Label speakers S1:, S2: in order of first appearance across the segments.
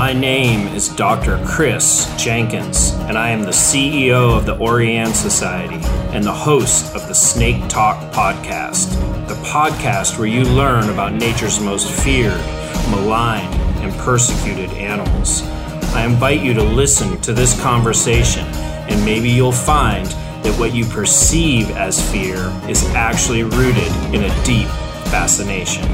S1: My name is Dr. Chris Jenkins, and I am the CEO of the Orianne Society and the host of the Snake Talk podcast, the podcast where you learn about nature's most feared, maligned, and persecuted animals. I invite you to listen to this conversation, and maybe you'll find that what you perceive as fear is actually rooted in a deep fascination.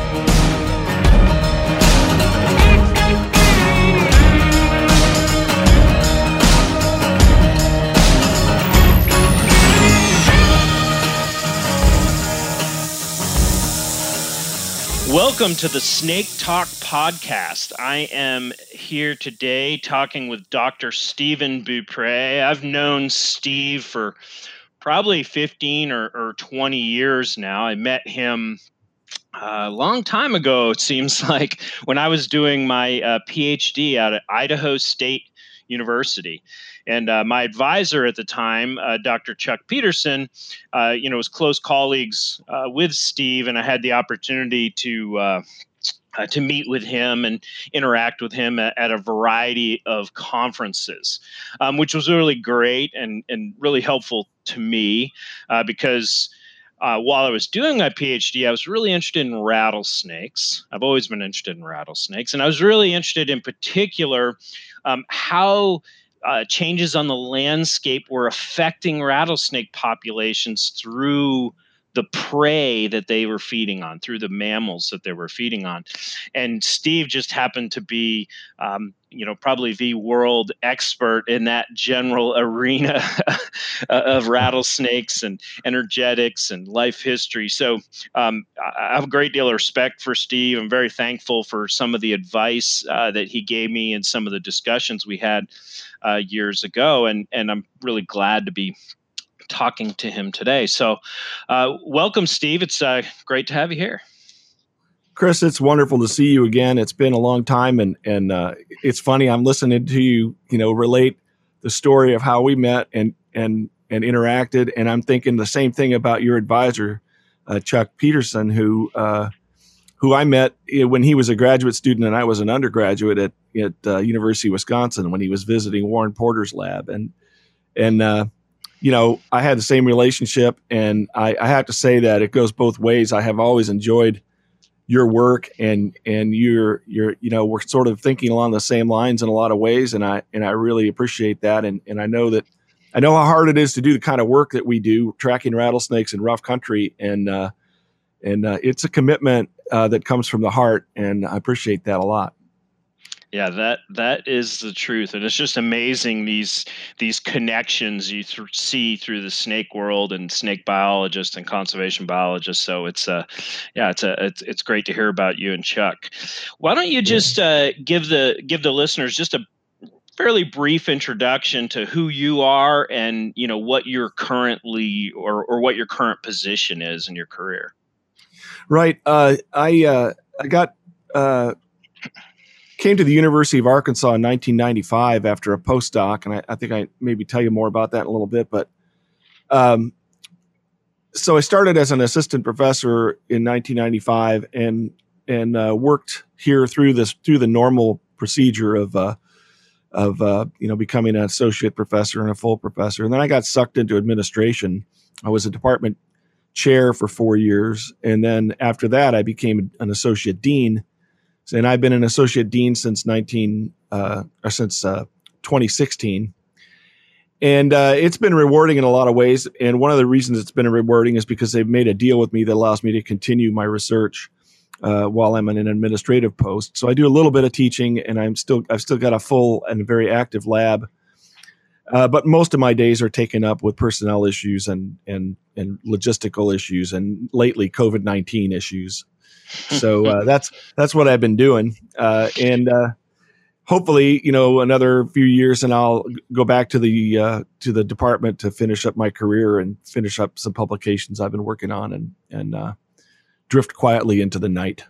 S1: Welcome to the Snake Talk podcast. I am here today talking with Dr. Stephen Beaupre. I've known Steve for probably 15 or 20 years now. I met him a long time ago, it seems like, when I was doing my PhD out at Idaho State University. And my advisor at the time, Dr. Chuck Peterson, was close colleagues with Steve, and I had the opportunity to meet with him and interact with him at a variety of conferences, which was really great and really helpful to me because while I was doing my PhD, I was really interested in rattlesnakes. I've always been interested in rattlesnakes, and I was really interested in particular how changes on the landscape were affecting rattlesnake populations through the prey that they were feeding on, through the mammals that they were feeding on. And Steve just happened to be, probably the world expert in that general arena of rattlesnakes and energetics and life history. So I have a great deal of respect for Steve. I'm very thankful for some of the advice that he gave me and some of the discussions we had years ago. And I'm really glad to be talking to him today. So welcome, Steve. It's great to have you here.
S2: Chris, it's wonderful to see you again. It's been a long time, and it's funny. I'm listening to you, relate the story of how we met and interacted, and I'm thinking the same thing about your advisor, Chuck Peterson, who I met when he was a graduate student and I was an undergraduate at University of Wisconsin when he was visiting Warren Porter's lab, and I had the same relationship, and I have to say that it goes both ways. I have always enjoyed your work, and we're sort of thinking along the same lines in a lot of ways, and I really appreciate that, and I know how hard it is to do the kind of work that we do, tracking rattlesnakes in rough country, and it's a commitment that comes from the heart, and I appreciate that a lot.
S1: Yeah, that is the truth, and it's just amazing these connections you see through the snake world and snake biologists and conservation biologists. So it's great to hear about you and Chuck. Why don't you just give the listeners just a fairly brief introduction to who you are and what you're currently or what your current position is in your career.
S2: Right. I came to the University of Arkansas in 1995 after a postdoc, and I think I maybe tell you more about that in a little bit. But so I started as an assistant professor in 1995 and worked here through the normal procedure of becoming an associate professor and a full professor, and then I got sucked into administration. I was a department chair for 4 years, and then after that, I became an associate dean. And I've been an associate dean since 2016. And it's been rewarding in a lot of ways. And one of the reasons it's been rewarding is because they've made a deal with me that allows me to continue my research while I'm in an administrative post. So I do a little bit of teaching, and I've still got a full and very active lab. But most of my days are taken up with personnel issues and logistical issues, and lately COVID-19 issues. So that's what I've been doing, and hopefully, another few years, and I'll go back to the department to finish up my career and finish up some publications I've been working on, and drift quietly into the night.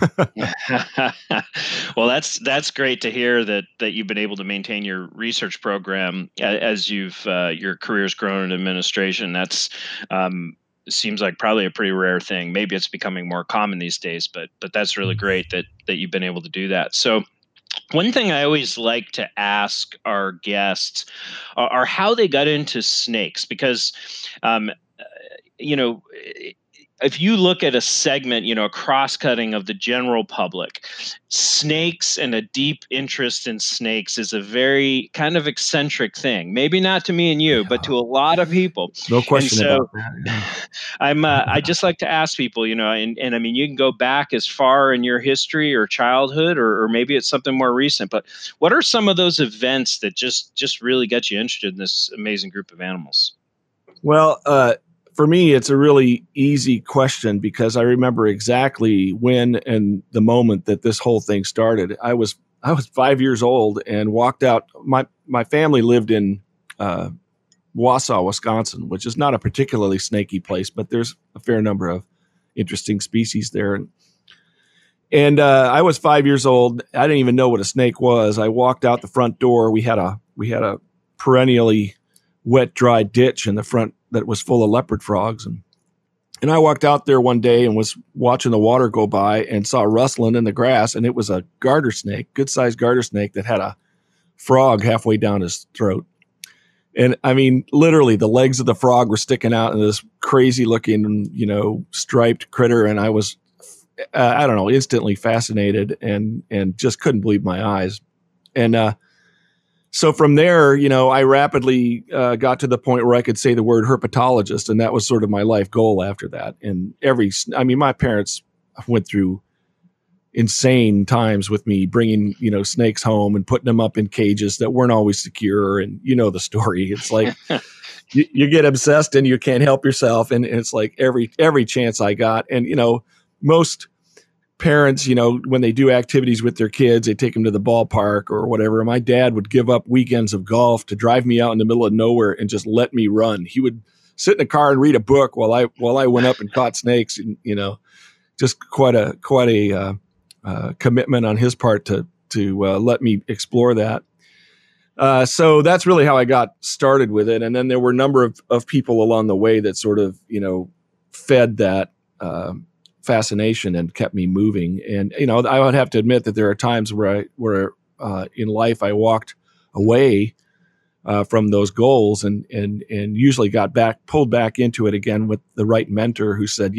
S1: Well, that's great to hear that you've been able to maintain your research program as your career's grown in administration. That's seems like probably a pretty rare thing. Maybe it's becoming more common these days, but that's really great that you've been able to do that. So One thing I always like to ask our guests are how they got into snakes, because um, you know, if you look at a segment, a cross-cutting of the general public, snakes and a deep interest in snakes is a very kind of eccentric thing. Maybe not to me and you, but
S2: Yeah,
S1: to a lot of people.
S2: no
S1: And
S2: question
S1: so
S2: about that.
S1: I just like to ask people, and I mean, you can go back as far in your history or childhood, or maybe it's something more recent, but what are some of those events that just really got you interested in this amazing group of animals?
S2: Well, for me, it's a really easy question because I remember exactly when and the moment that this whole thing started. I was 5 years old and walked out. My family lived in uh, Wausau, Wisconsin, which is not a particularly snaky place, but there's a fair number of interesting species there. And I was 5 years old. I didn't even know what a snake was. I walked out the front door. We had a perennially wet, dry ditch in the front that was full of leopard frogs, and I walked out there one day and was watching the water go by and saw rustling in the grass, and it was a garter snake, good sized garter snake that had a frog halfway down his throat. And I mean, literally, the legs of the frog were sticking out in this crazy looking, striped critter. And I was, I don't know, instantly fascinated and just couldn't believe my eyes. And so from there, I rapidly got to the point where I could say the word herpetologist, and that was sort of my life goal after that. And my parents went through insane times with me bringing snakes home and putting them up in cages that weren't always secure, and the story. It's like you get obsessed and you can't help yourself, and it's like every chance I got. And most parents, when they do activities with their kids, they take them to the ballpark or whatever. My dad would give up weekends of golf to drive me out in the middle of nowhere and just let me run. He would sit in a car and read a book while I went up and caught snakes, and just quite a commitment on his part to let me explore that. So that's really how I got started with it. And then there were a number of people along the way that sort of, fed that fascination and kept me moving. And, I would have to admit that there are times where in life I walked away from those goals and usually got pulled back into it again with the right mentor who said,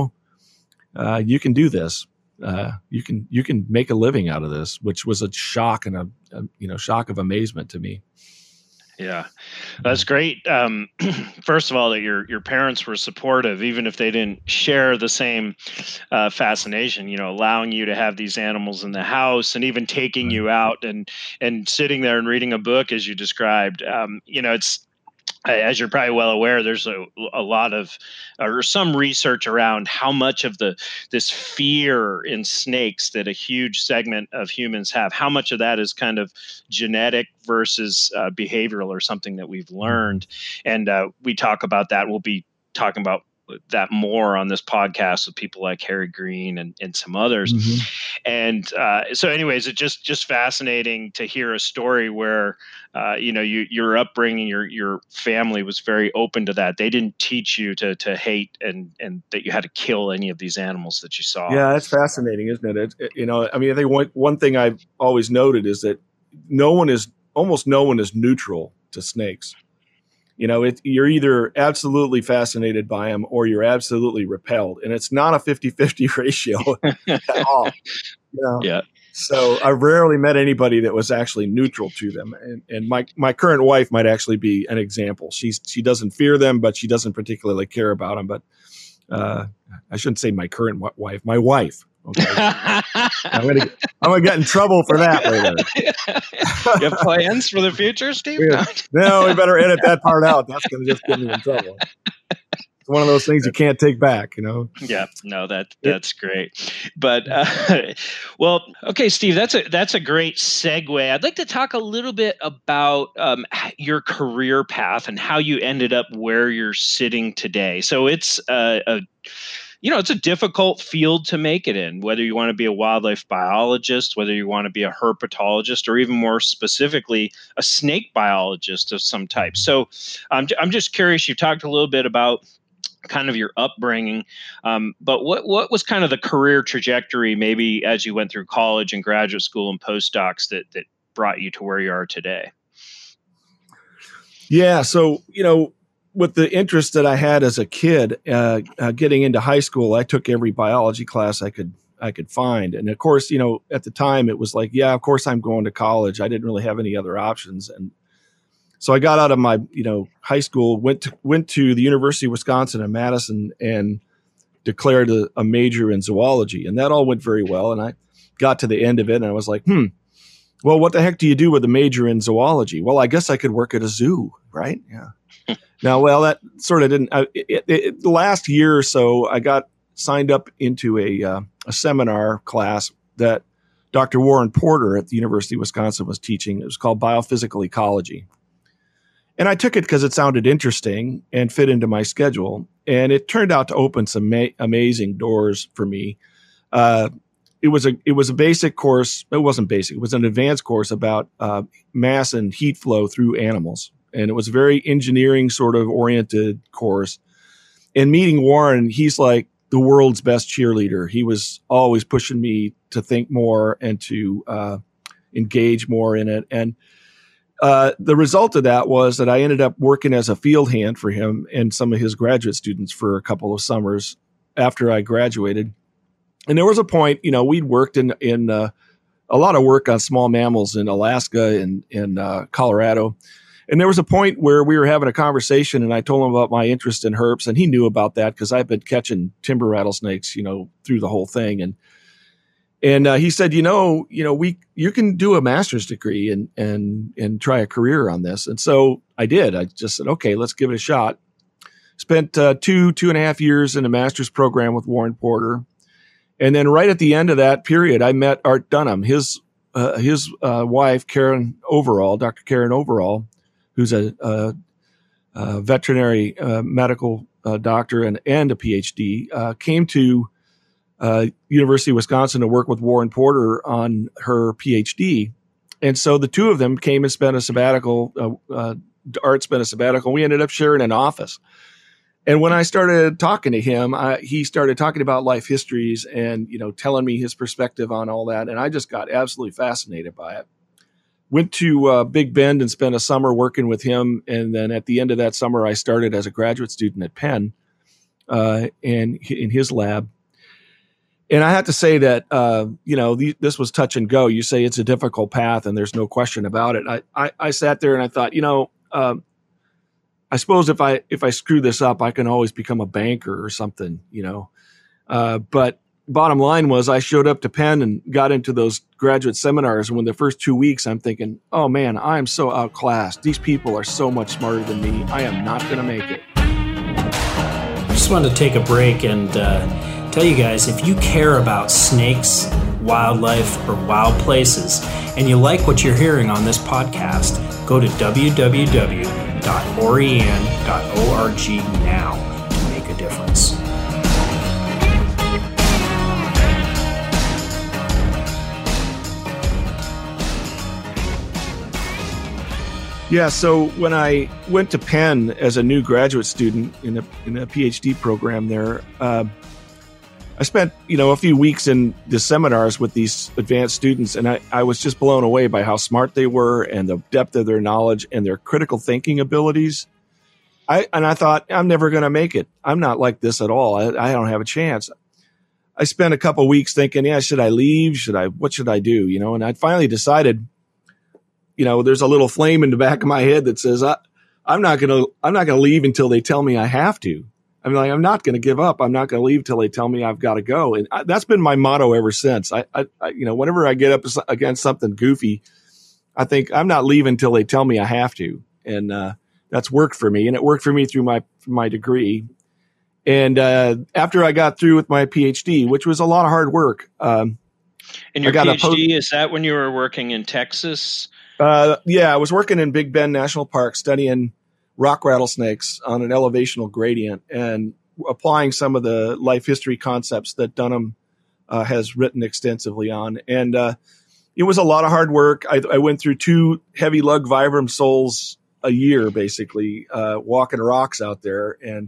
S2: you can do this. You can make a living out of this, which was a shock and a shock of amazement to me.
S1: Yeah, that's great. First of all, that your parents were supportive, even if they didn't share the same fascination. Allowing you to have these animals in the house, and even taking
S2: Right.
S1: you out and sitting there and reading a book, as you described. It's, as you're probably well aware, there's a lot of, or some research around how much of this fear in snakes that a huge segment of humans have, how much of that is kind of genetic versus behavioral, or something that we've
S2: Mhm.
S1: learned. And we talk about that. We'll be talking about that more on this podcast with people like Harry Green and some others.
S2: Mhm.
S1: And so anyways, it's just fascinating to hear a story where your upbringing, your family was very open to that. They didn't teach you to hate, and that you had to kill any of these animals that you saw.
S2: Yeah, it's fascinating, isn't it? I mean, I think one thing I've always noted is that almost no one is neutral to snakes. You're either absolutely fascinated by them or you're absolutely repelled, and it's not a 50-50 ratio at all. You know,
S1: Yeah.
S2: so I've rarely met anybody that was actually neutral to them. And my current wife might actually be an example. She doesn't fear them, but she doesn't particularly care about them. But uh, I shouldn't say my current wife, my wife. Okay, I'm gonna get in trouble for that later.
S1: You have plans for the future, Steve?
S2: Yeah.
S1: No.
S2: No, we better edit that part out. That's gonna just get me in trouble. It's one of those things you can't take back.
S1: Yeah, no,
S2: It,
S1: that's great. But well, okay, Steve, that's a great segue. I'd like to talk a little bit about your career path and how you ended up where you're sitting today. So it's it's a difficult field to make it in, whether you want to be a wildlife biologist, whether you want to be a herpetologist, or even more specifically, a snake biologist of some type. So I'm just curious. You talked a little bit about kind of your upbringing. But what was kind of the career trajectory, maybe as you went through college and graduate school and postdocs, that brought you to where you are today?
S2: Yeah. So, with the interest that I had as a kid, getting into high school, I took every biology class I could find. And of course, at the time it was like, yeah, of course I'm going to college. I didn't really have any other options. And so I got out of my, high school, went to the University of Wisconsin in Madison and declared a major in zoology. And that all went very well. And I got to the end of it and I was like, well, what the heck do you do with a major in zoology? Well, I guess I could work at a zoo, right? Yeah. Now, well, that sort of didn't, the last year or so, I got signed up into a seminar class that Dr. Warren Porter at the University of Wisconsin was teaching. It was called Biophysical Ecology. And I took it because it sounded interesting and fit into my schedule. And it turned out to open some amazing doors for me. It was a basic course. It wasn't basic. It was an advanced course about mass and heat flow through animals. And it was a very engineering sort of oriented course. And meeting Warren, he's like the world's best cheerleader. He was always pushing me to think more and to engage more in it. And the result of that was that I ended up working as a field hand for him and some of his graduate students for a couple of summers after I graduated. And there was a point, we'd worked in a lot of work on small mammals in Alaska and in Colorado. And there was a point where we were having a conversation and I told him about my interest in herps, and he knew about that because I've been catching timber rattlesnakes, through the whole thing. And he said, you can do a master's degree and try a career on this. And so I did. I just said, okay, let's give it a shot. Spent 2.5 years in a master's program with Warren Porter. And then right at the end of that period, I met Art Dunham, his wife, Karen Overall, Dr. Karen Overall, who's a veterinary medical doctor and a PhD, came to University of Wisconsin to work with Warren Porter on her PhD. And so the two of them came and spent a sabbatical. Art spent a sabbatical. We ended up sharing an office. And when I started talking to him, he started talking about life histories and, telling me his perspective on all that. And I just got absolutely fascinated by it. Went to Big Bend and spent a summer working with him. And then at the end of that summer, I started as a graduate student at Penn and in his lab. And I have to say that, this was touch and go. You say it's a difficult path and there's no question about it. I sat there and I thought, I suppose if I screw this up, I can always become a banker or something, but bottom line was I showed up to Penn and got into those graduate seminars. And when the first 2 weeks, I'm thinking, oh man, I am so outclassed. These people are so much smarter than me. I am not going to make it.
S3: I just wanted to take a break and tell you guys, if you care about snakes, wildlife, or wild places, and you like what you're hearing on this podcast, go to www.orian.org now to make a difference.
S2: Yeah, so when I went to Penn as a new graduate student in a PhD program there, I spent, a few weeks in the seminars with these advanced students, and I was just blown away by how smart they were and the depth of their knowledge and their critical thinking abilities. I thought, I'm never going to make it. I'm not like this at all. I don't have a chance. I spent a couple of weeks thinking, should I leave? What should I do? And I finally decided, there's a little flame in the back of my head that says, I'm not going to leave until they tell me I have to. I'm not going to give up. I'm not going to leave till they tell me I've got to go. And that's been my motto ever since. I whenever I get up against something goofy, I think I'm not leaving till they tell me I have to. And that's worked for me. And it worked for me through my degree. And after I got through with my PhD, which was a lot of hard work.
S1: And your PhD, is that when you were working in Texas?
S2: Yeah, I was working in Big Bend National Park studying rock rattlesnakes on an elevational gradient and applying some of the life history concepts that Dunham has written extensively on. And it was a lot of hard work. I went through 2 heavy lug vibram sols a year, basically, walking rocks out there. And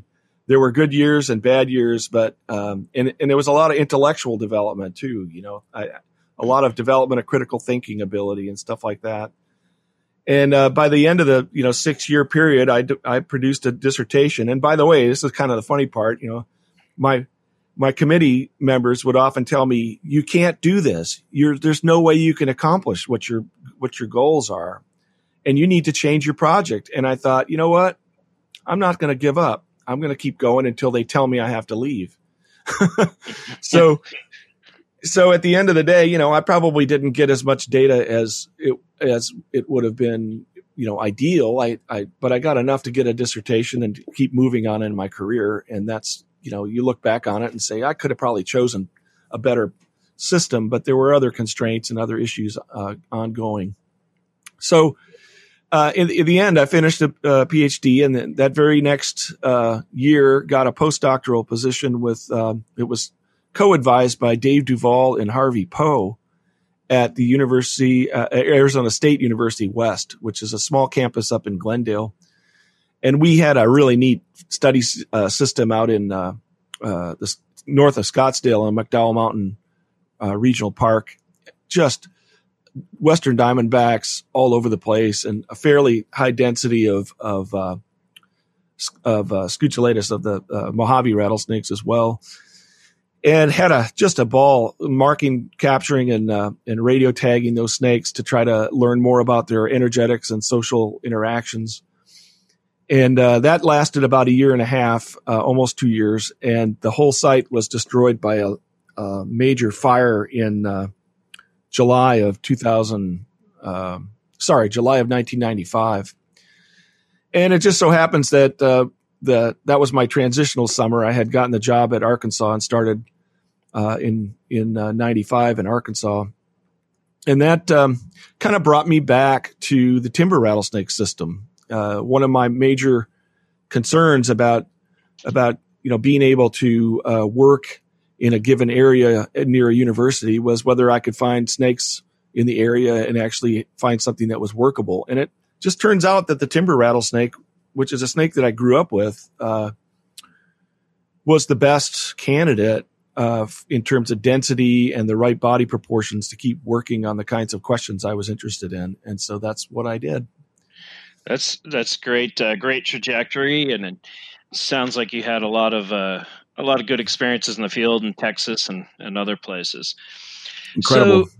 S2: there were good years and bad years, but and there was a lot of intellectual development too. A lot of development of critical thinking ability and stuff like that. And by the end of the 6-year period, I produced a dissertation. And by the way, this is kind of the funny part. My committee members would often tell me, "You can't do this. There's no way you can accomplish what your goals are, and you need to change your project." And I thought, you know what? I'm not going to give up. I'm going to keep going until they tell me I have to leave. So at the end of the day, I probably didn't get as much data as it would have been, ideal. But I got enough to get a dissertation and keep moving on in my career. And that's, you look back on it and say, I could have probably chosen a better system, but there were other constraints and other issues ongoing. So in the end, I finished a PhD, and then that very next year got a postdoctoral position with it was co-advised by Dave Duvall and Harvey Poe at the Arizona State University West, which is a small campus up in Glendale. And we had a really neat study system out in the north of Scottsdale in McDowell Mountain Regional Park, just Western Diamondbacks all over the place, and a fairly high density of Scutellatus, of the Mojave rattlesnakes as well, and had just a ball marking, capturing, and radio tagging those snakes to try to learn more about their energetics and social interactions. And that lasted about a year and a half, almost 2 years, and the whole site was destroyed by a major fire in July of 1995. And it just so happens that that was my transitional summer. I had gotten the job at Arkansas and started in 95 in Arkansas. And that kind of brought me back to the timber rattlesnake system. One of my major concerns about being able to work in a given area near a university was whether I could find snakes in the area and actually find something that was workable. And it just turns out that the timber rattlesnake, which is a snake that I grew up with, was the best candidate in terms of density and the right body proportions to keep working on the kinds of questions I was interested in. And so that's what I did.
S1: That's great. Great trajectory. And it sounds like you had a lot of good experiences in the field in Texas and other places.
S2: Incredible.
S1: So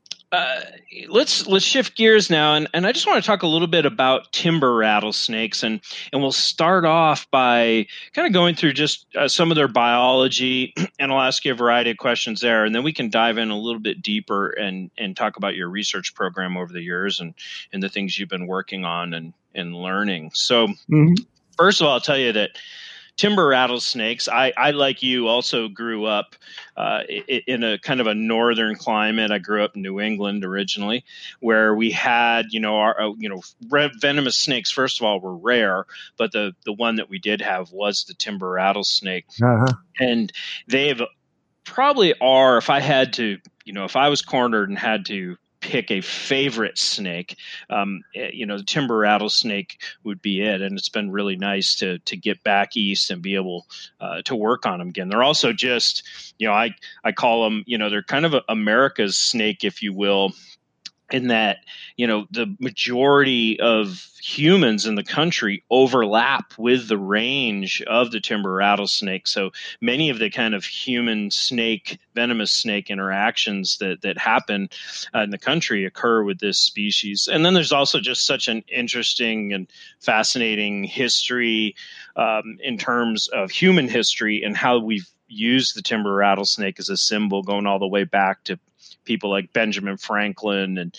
S1: let's shift gears now, and I just want to talk a little bit about timber rattlesnakes, and we'll start off by kind of going through just some of their biology, and I'll ask you a variety of questions there, and then we can dive in a little bit deeper and talk about your research program over the years and the things you've been working on and learning. So First of all, I'll tell you that timber rattlesnakes, I like you also grew up in a kind of a northern climate. I grew up in New England originally, where we had, venomous snakes, first of all, were rare, but the one that we did have was the timber rattlesnake.
S2: Uh-huh.
S1: And they've probably are, if I was cornered and had to pick a favorite snake, the timber rattlesnake would be it. And it's been really nice to get back east and be able to work on them again. They're also just, I call them, they're kind of America's snake, if you will, in that, the majority of humans in the country overlap with the range of the timber rattlesnake. So many of the kind of human snake, venomous snake interactions that happen in the country occur with this species. And then there's also just such an interesting and fascinating history in terms of human history and how we've used the timber rattlesnake as a symbol going all the way back to people like Benjamin Franklin, and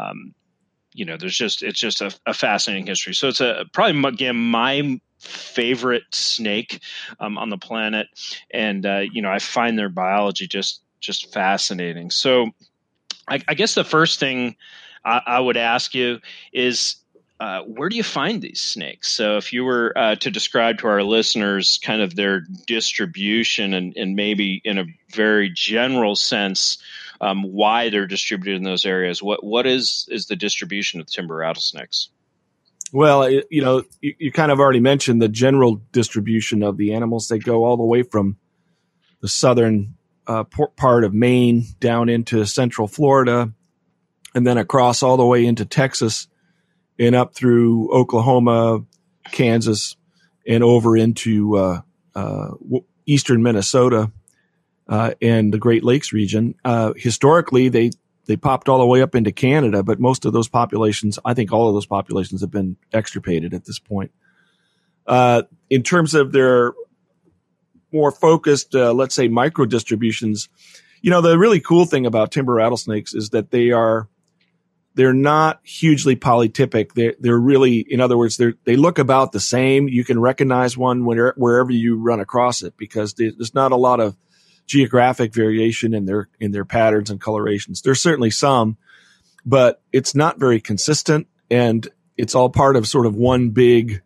S1: it's just a fascinating history. So it's probably again my favorite snake on the planet, and I find their biology just fascinating. So I guess the first thing I would ask you is, where do you find these snakes? So if you were to describe to our listeners kind of their distribution and maybe in a very general sense, why they're distributed in those areas, what is the distribution of timber rattlesnakes?
S2: Well, you kind of already mentioned the general distribution of the animals. They go all the way from the southern part of Maine down into central Florida, and then across all the way into Texas and up through Oklahoma, Kansas, and over into eastern Minnesota and the Great Lakes region. Historically, they popped all the way up into Canada, but most of those populations, I think all of those populations have been extirpated at this point. In terms of their more focused, let's say, micro distributions, the really cool thing about timber rattlesnakes is that they're not hugely polytypic. They're really, in other words, they look about the same. You can recognize one wherever you run across it because there's not a lot of geographic variation in their patterns and colorations. There's certainly some, but it's not very consistent, and it's all part of sort of one big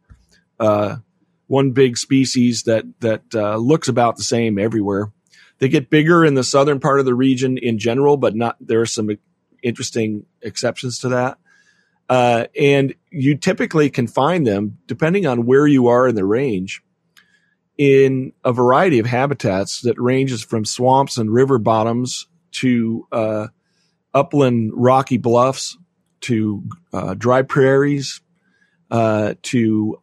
S2: species that looks about the same everywhere. They get bigger in the southern part of the region in general, but there are some interesting exceptions to that. And you typically can find them, depending on where you are in the range, in a variety of habitats that ranges from swamps and river bottoms to upland rocky bluffs to dry prairies to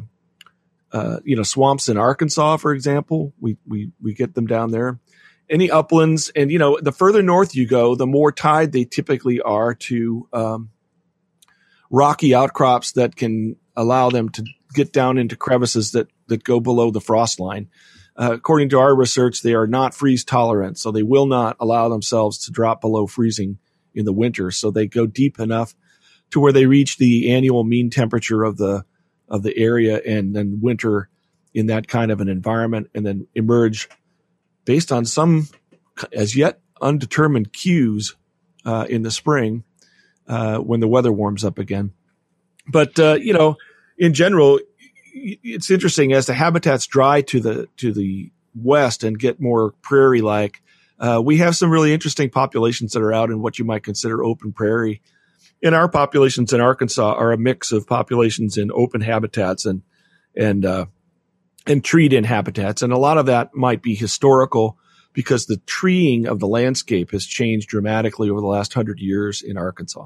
S2: swamps in Arkansas, for example. We get them down there. Any uplands, and the further north you go, the more tied they typically are to rocky outcrops that can allow them to get down into crevices that go below the frost line. According to our research, they are not freeze tolerant, so they will not allow themselves to drop below freezing in the winter. So they go deep enough to where they reach the annual mean temperature of the area and then winter in that kind of an environment, and then emerge based on some as yet undetermined cues in the spring when the weather warms up again. But in general, it's interesting as the habitats dry to the west and get more prairie-like. We have some really interesting populations that are out in what you might consider open prairie. And our populations in Arkansas are a mix of populations in open habitats and treed-in habitats. And a lot of that might be historical because the treeing of the landscape has changed dramatically over the last 100 years in Arkansas.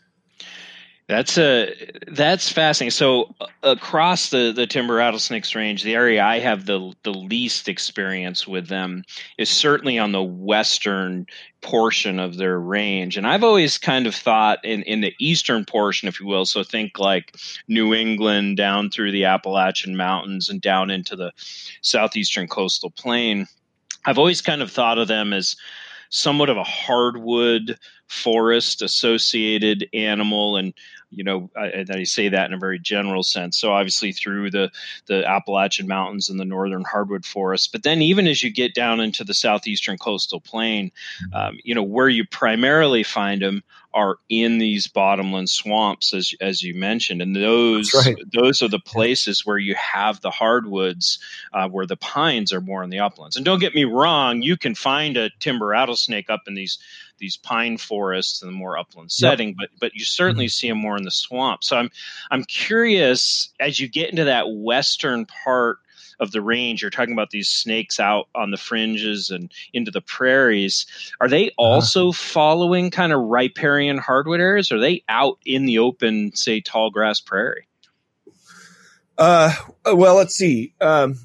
S1: That's fascinating. So across the timber rattlesnakes range, the area I have the least experience with them is certainly on the western portion of their range. And I've always kind of thought in the eastern portion, if you will, so think like New England down through the Appalachian Mountains and down into the southeastern coastal plain, I've always kind of thought of them as somewhat of a hardwood forest associated animal. And, I say that in a very general sense. So obviously through the Appalachian Mountains and the northern hardwood forests. But then even as you get down into the southeastern coastal plain, where you primarily find them are in these bottomland swamps, as you mentioned. And those are the places where you have the hardwoods, where the pines are more in the uplands. And don't get me wrong, you can find a timber rattlesnake up in these pine forests in the more upland setting, but you certainly see them more in the swamp. So I'm curious, as you get into that western part of the range, you're talking about these snakes out on the fringes and into the prairies. Are they also following kind of riparian hardwood areas? Or are they out in the open, say, tall grass prairie?
S2: Well, let's see.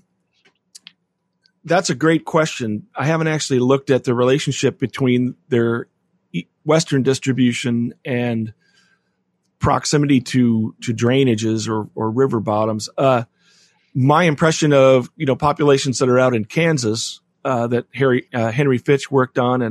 S2: That's a great question. I haven't actually looked at the relationship between their western distribution and proximity to drainages or river bottoms. My impression of populations that are out in Kansas that Henry Fitch worked on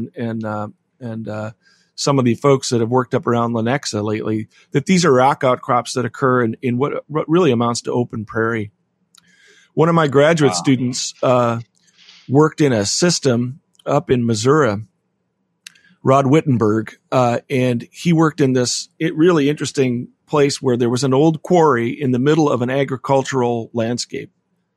S2: and some of the folks that have worked up around Lenexa lately, that these are rock outcrops that occur in what really amounts to open prairie. One of my graduate students worked in a system up in Missouri, Rod Wittenberg, and he worked in this really interesting place where there was an old quarry in the middle of an agricultural landscape.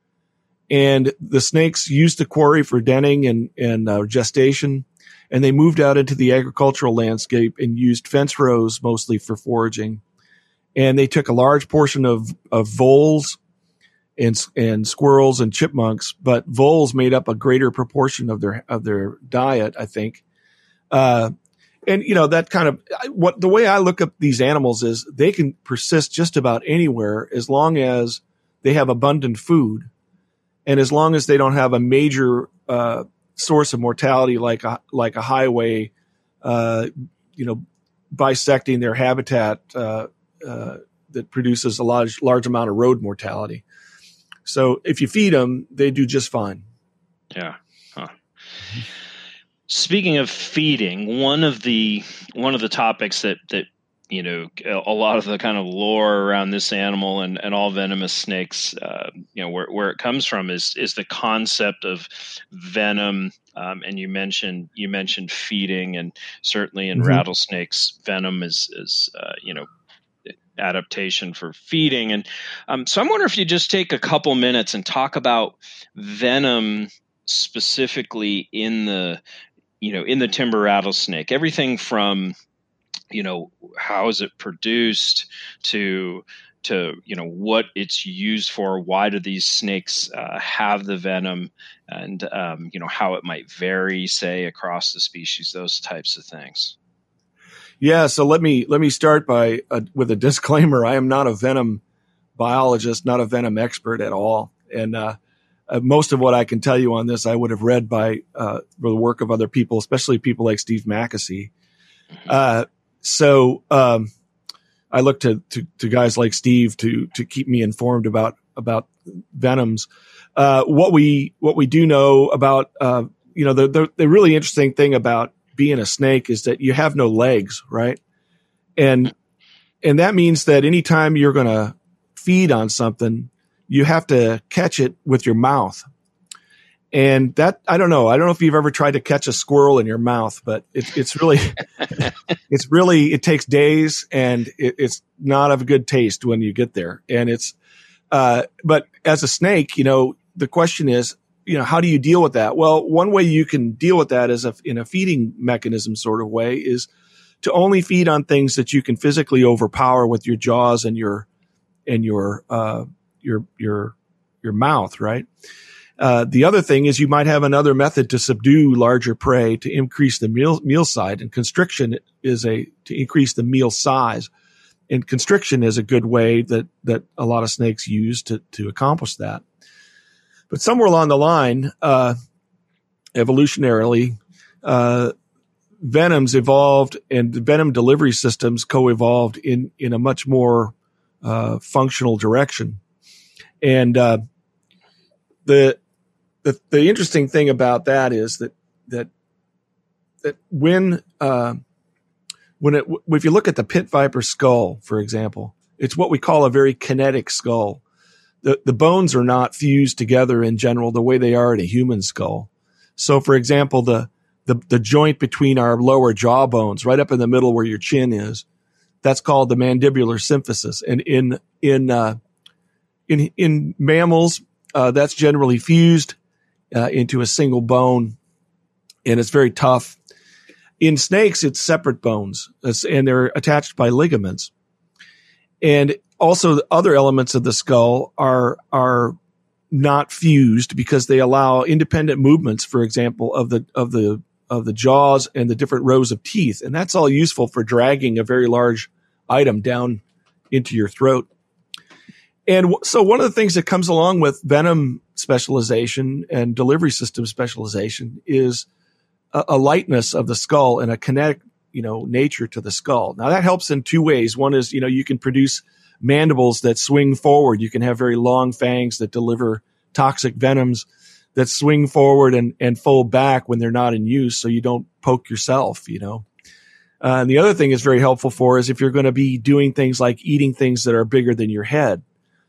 S2: And the snakes used the quarry for denning and gestation, and they moved out into the agricultural landscape and used fence rows mostly for foraging. and they took a large portion of voles and squirrels and chipmunks, but voles made up a greater proportion of their diet, I think. And that kind of the way I look at these animals is they can persist just about anywhere as long as they have abundant food, and as long as they don't have a major source of mortality like a highway, bisecting their habitat that produces a large amount of road mortality. So if you feed them, they do just fine.
S1: Yeah. Huh. Speaking of feeding, one of the topics that a lot of the kind of lore around this animal and all venomous snakes, where it comes from is the concept of venom. And you mentioned feeding, and certainly in rattlesnakes, venom is adaptation for feeding. And so I'm wondering if you just take a couple minutes and talk about venom specifically in the timber rattlesnake, everything from, how is it produced to what it's used for, why do these snakes have the venom, and how it might vary, say, across the species, those types of things.
S2: Yeah, so let me start with a disclaimer. I am not a venom biologist, not a venom expert at all, and most of what I can tell you on this I would have read by the work of other people, especially people like Steve Mackesy. So I look to guys like Steve to keep me informed about venoms. What we do know about the really interesting thing about being a snake is that you have no legs, right? And that means that anytime you're going to feed on something, you have to catch it with your mouth. And that, I don't know if you've ever tried to catch a squirrel in your mouth, but it's really, it takes days, and it's not of a good taste when you get there. And but as a snake, the question is, how do you deal with that? Well, one way you can deal with that is in a feeding mechanism sort of way is to only feed on things that you can physically overpower with your jaws and your mouth, right? The other thing is you might have another method to subdue larger prey to increase the meal side, and constriction is to increase the meal size. And constriction is a good way that a lot of snakes use to accomplish that. But somewhere along the line, evolutionarily, venoms evolved, and the venom delivery systems co-evolved in a much more functional direction. And the interesting thing about that is that if you look at the pit viper skull, for example, it's what we call a very kinetic skull. The bones are not fused together in general the way they are in a human skull. So, for example, the joint between our lower jaw bones, right up in the middle where your chin is, that's called the mandibular symphysis. And in mammals, that's generally fused into a single bone, and it's very tough. In snakes, it's separate bones, and they're attached by ligaments. And also, the other elements of the skull are not fused because they allow independent movements, for example, of the jaws and the different rows of teeth, and that's all useful for dragging a very large item down into your throat. And so one of the things that comes along with venom specialization and delivery system specialization is a lightness of the skull and a kinetic, nature to the skull. Now that helps in two ways. One is, you can produce mandibles that swing forward. You can have very long fangs that deliver toxic venoms that swing forward and fold back when they're not in use, so you don't poke yourself, And the other thing is very helpful for is if you're going to be doing things like eating things that are bigger than your head.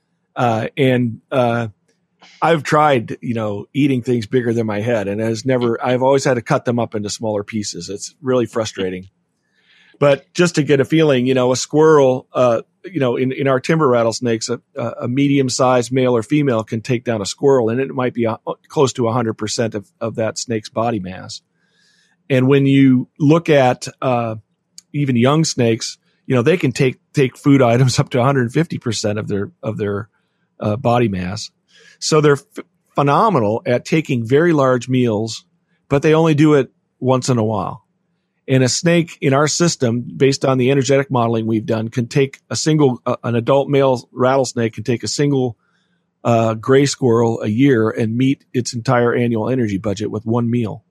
S2: I've tried, eating things bigger than my head, and I've always had to cut them up into smaller pieces. It's really frustrating. But just to get a feeling, a squirrel, in our timber rattlesnakes, a medium-sized male or female can take down a squirrel, and it might be close to 100% of that snake's body mass. And when you look at even young snakes, they can take food items up to 150% of their body mass. So they're phenomenal at taking very large meals, but they only do it once in a while. And a snake in our system, based on the energetic modeling we've done, can take an adult male rattlesnake can take a single gray squirrel a year and meet its entire annual energy budget with one meal.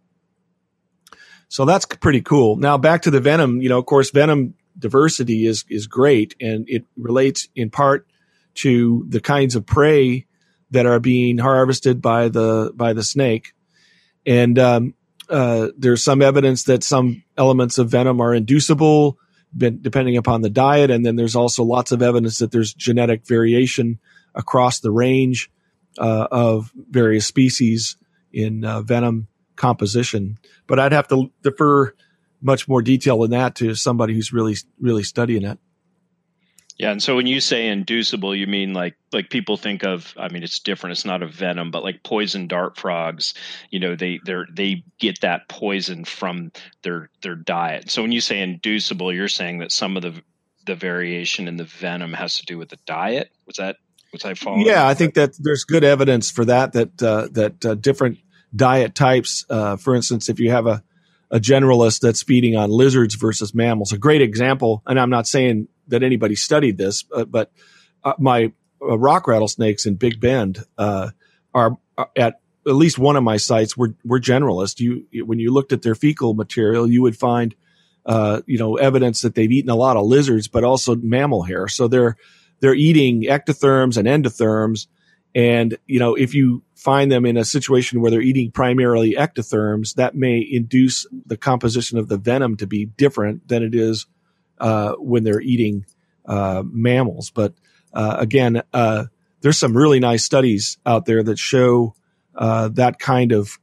S2: So that's pretty cool. Now back to the venom, of course, venom diversity is great, and it relates in part to the kinds of prey that are being harvested by the snake. And there's some evidence that some elements of venom are inducible depending upon the diet. And then there's also lots of evidence that there's genetic variation across the range of various species in venom composition. But I'd have to defer much more detail than that to somebody who's really, really studying it.
S1: Yeah, and so when you say inducible, you mean like people think of, I mean, it's different. It's not a venom, but like poison dart frogs, they get that poison from their diet. So when you say inducible, you're saying that some of the variation in the venom has to do with the diet. Was I following?
S2: Yeah, I think that there's good evidence for that different diet types, for instance, if you have a generalist that's feeding on lizards versus mammals, a great example, and I'm not saying that anybody studied this, but my rock rattlesnakes in Big Bend are at least one of my sites were generalists. When you looked at their fecal material, you would find evidence that they've eaten a lot of lizards, but also mammal hair. So they're eating ectotherms and endotherms. And, if you find them in a situation where they're eating primarily ectotherms, that may induce the composition of the venom to be different than it is when they're eating mammals. But again, there's some really nice studies out there that show that kind of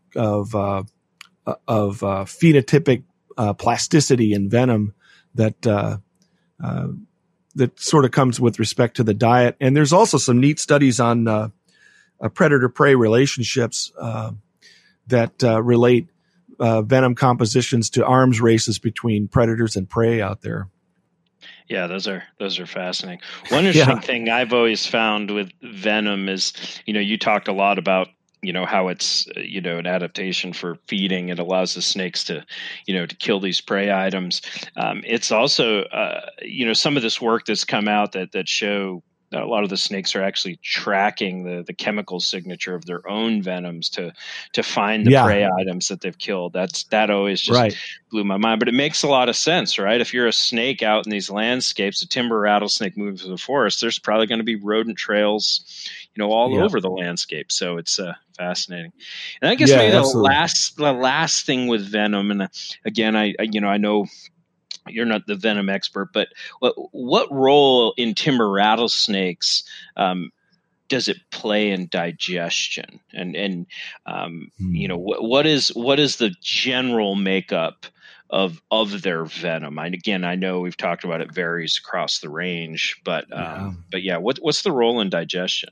S2: phenotypic plasticity in venom that sort of comes with respect to the diet. And there's also some neat studies on predator-prey relationships that relate venom compositions to arms races between predators and prey out there.
S1: Yeah, those are fascinating. One interesting thing I've always found with venom is, you talked a lot about, how it's, an adaptation for feeding. It allows the snakes to, to kill these prey items. It's also, some of this work that's come out that show that a lot of the snakes are actually tracking the chemical signature of their own venoms to find the prey items that they've killed. That always just blew my mind. But it makes a lot of sense, right? If you're a snake out in these landscapes, a timber rattlesnake moving through the forest, there's probably going to be rodent trails, all over the landscape. So it's fascinating. And I guess maybe the last thing with venom, and again, I know you're not the venom expert, but what role in timber rattlesnakes does it play in digestion? And what is the general makeup of their venom? I know we've talked about it varies across the range, but what's the role in digestion?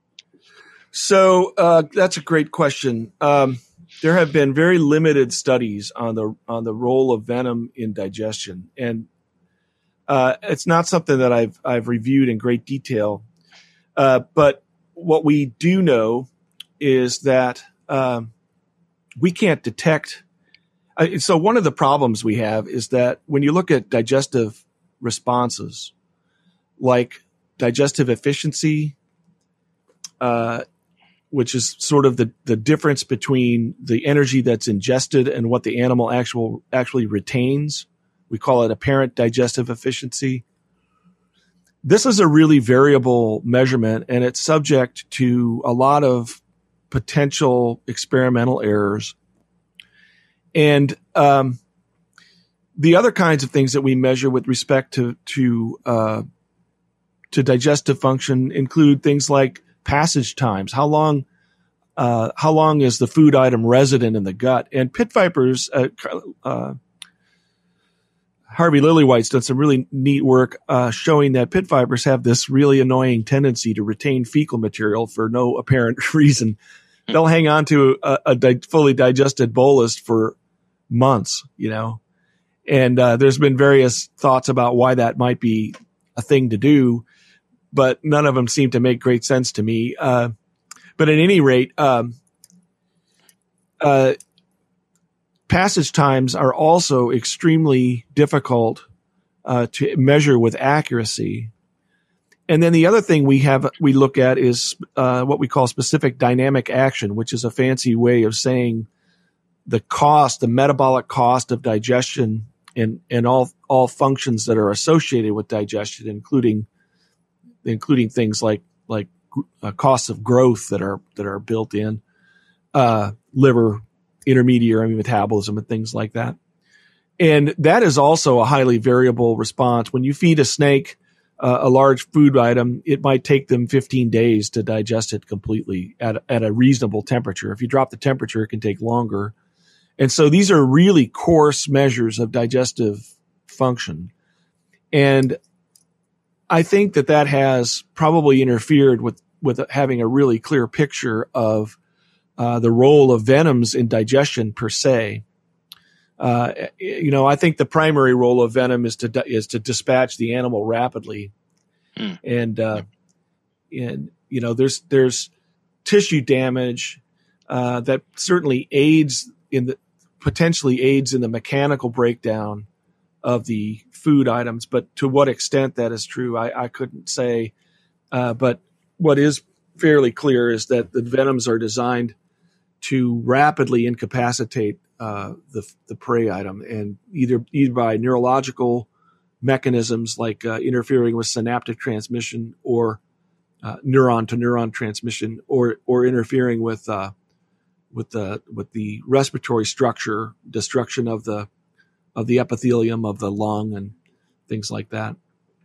S2: So that's a great question. There have been very limited studies on the role of venom in digestion, and it's not something that I've reviewed in great detail. But what we do know is that we can't detect. So one of the problems we have is that when you look at digestive responses, like digestive efficiency, which is sort of the difference between the energy that's ingested and what the animal actually retains. We call it apparent digestive efficiency. This is a really variable measurement, and it's subject to a lot of potential experimental errors. And the other kinds of things that we measure with respect to digestive function include things like passage times. How long is the food item resident in the gut? And pit vipers, Harvey Lillywhite's done some really neat work showing that pit vipers have this really annoying tendency to retain fecal material for no apparent reason. They'll hang on to a fully digested bolus for months, And there's been various thoughts about why that might be a thing to do, but none of them seem to make great sense to me. But at any rate, passage times are also extremely difficult to measure with accuracy. And then the other thing we look at is what we call specific dynamic action, which is a fancy way of saying the metabolic cost of digestion and all functions that are associated with digestion, including things like costs of growth that are built in, liver, intermediary metabolism, and things like that. And that is also a highly variable response. When you feed a snake a large food item, it might take them 15 days to digest it completely at a reasonable temperature. If you drop the temperature, it can take longer. And so these are really coarse measures of digestive function. And I think that has probably interfered with having a really clear picture of the role of venoms in digestion per se. I think the primary role of venom is to dispatch the animal rapidly, and there's tissue damage that certainly potentially aids in the mechanical breakdown of the food items, but to what extent that is true, I couldn't say. But what is fairly clear is that the venoms are designed to rapidly incapacitate the prey item, and either by neurological mechanisms like interfering with synaptic transmission or neuron to neuron transmission, or interfering with the respiratory structure, destruction of the epithelium of the lung and things like that.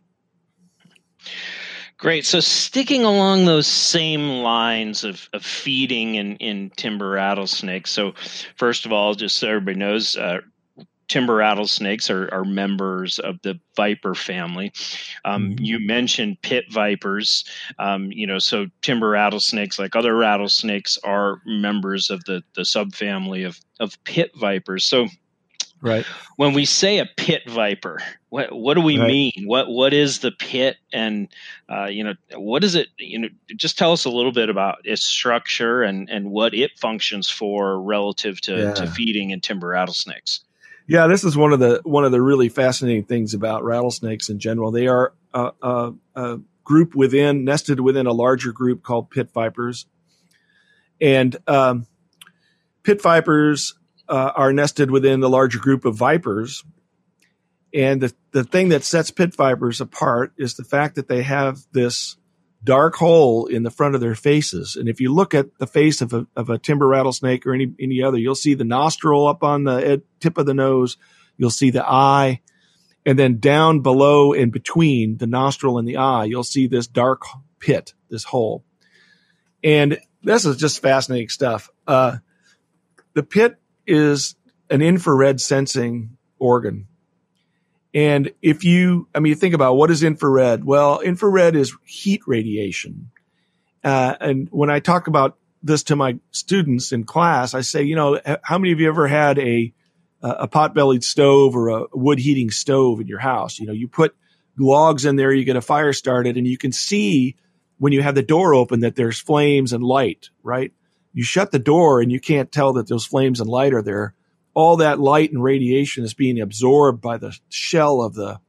S1: Great. So sticking along those same lines of feeding in timber rattlesnakes. So first of all, just so everybody knows, timber rattlesnakes are members of the viper family. You mentioned pit vipers. So timber rattlesnakes, like other rattlesnakes, are members of the subfamily of pit vipers. So
S2: right.
S1: When we say a pit viper, what do we mean? What is the pit, and what is it? Just tell us a little bit about its structure and what it functions for relative to feeding in timber rattlesnakes.
S2: Yeah, this is one of the really fascinating things about rattlesnakes in general. They are a group nested within a larger group called pit vipers, and pit vipers are nested within the larger group of vipers. And the thing that sets pit vipers apart is the fact that they have this dark hole in the front of their faces. And if you look at the face of a timber rattlesnake or any other, you'll see the nostril up on the tip of the nose. You'll see the eye. And then down below and between the nostril and the eye, you'll see this dark pit, this hole. And this is just fascinating stuff. The pit is an infrared sensing organ. And if you think about what is infrared? Well, infrared is heat radiation. And when I talk about this to my students in class, I say, how many of you ever had a pot-bellied stove or a wood heating stove in your house? You put logs in there, you get a fire started, and you can see when you have the door open that there's flames and light, right? You shut the door and you can't tell that those flames and light are there. All that light and radiation is being absorbed by the shell of the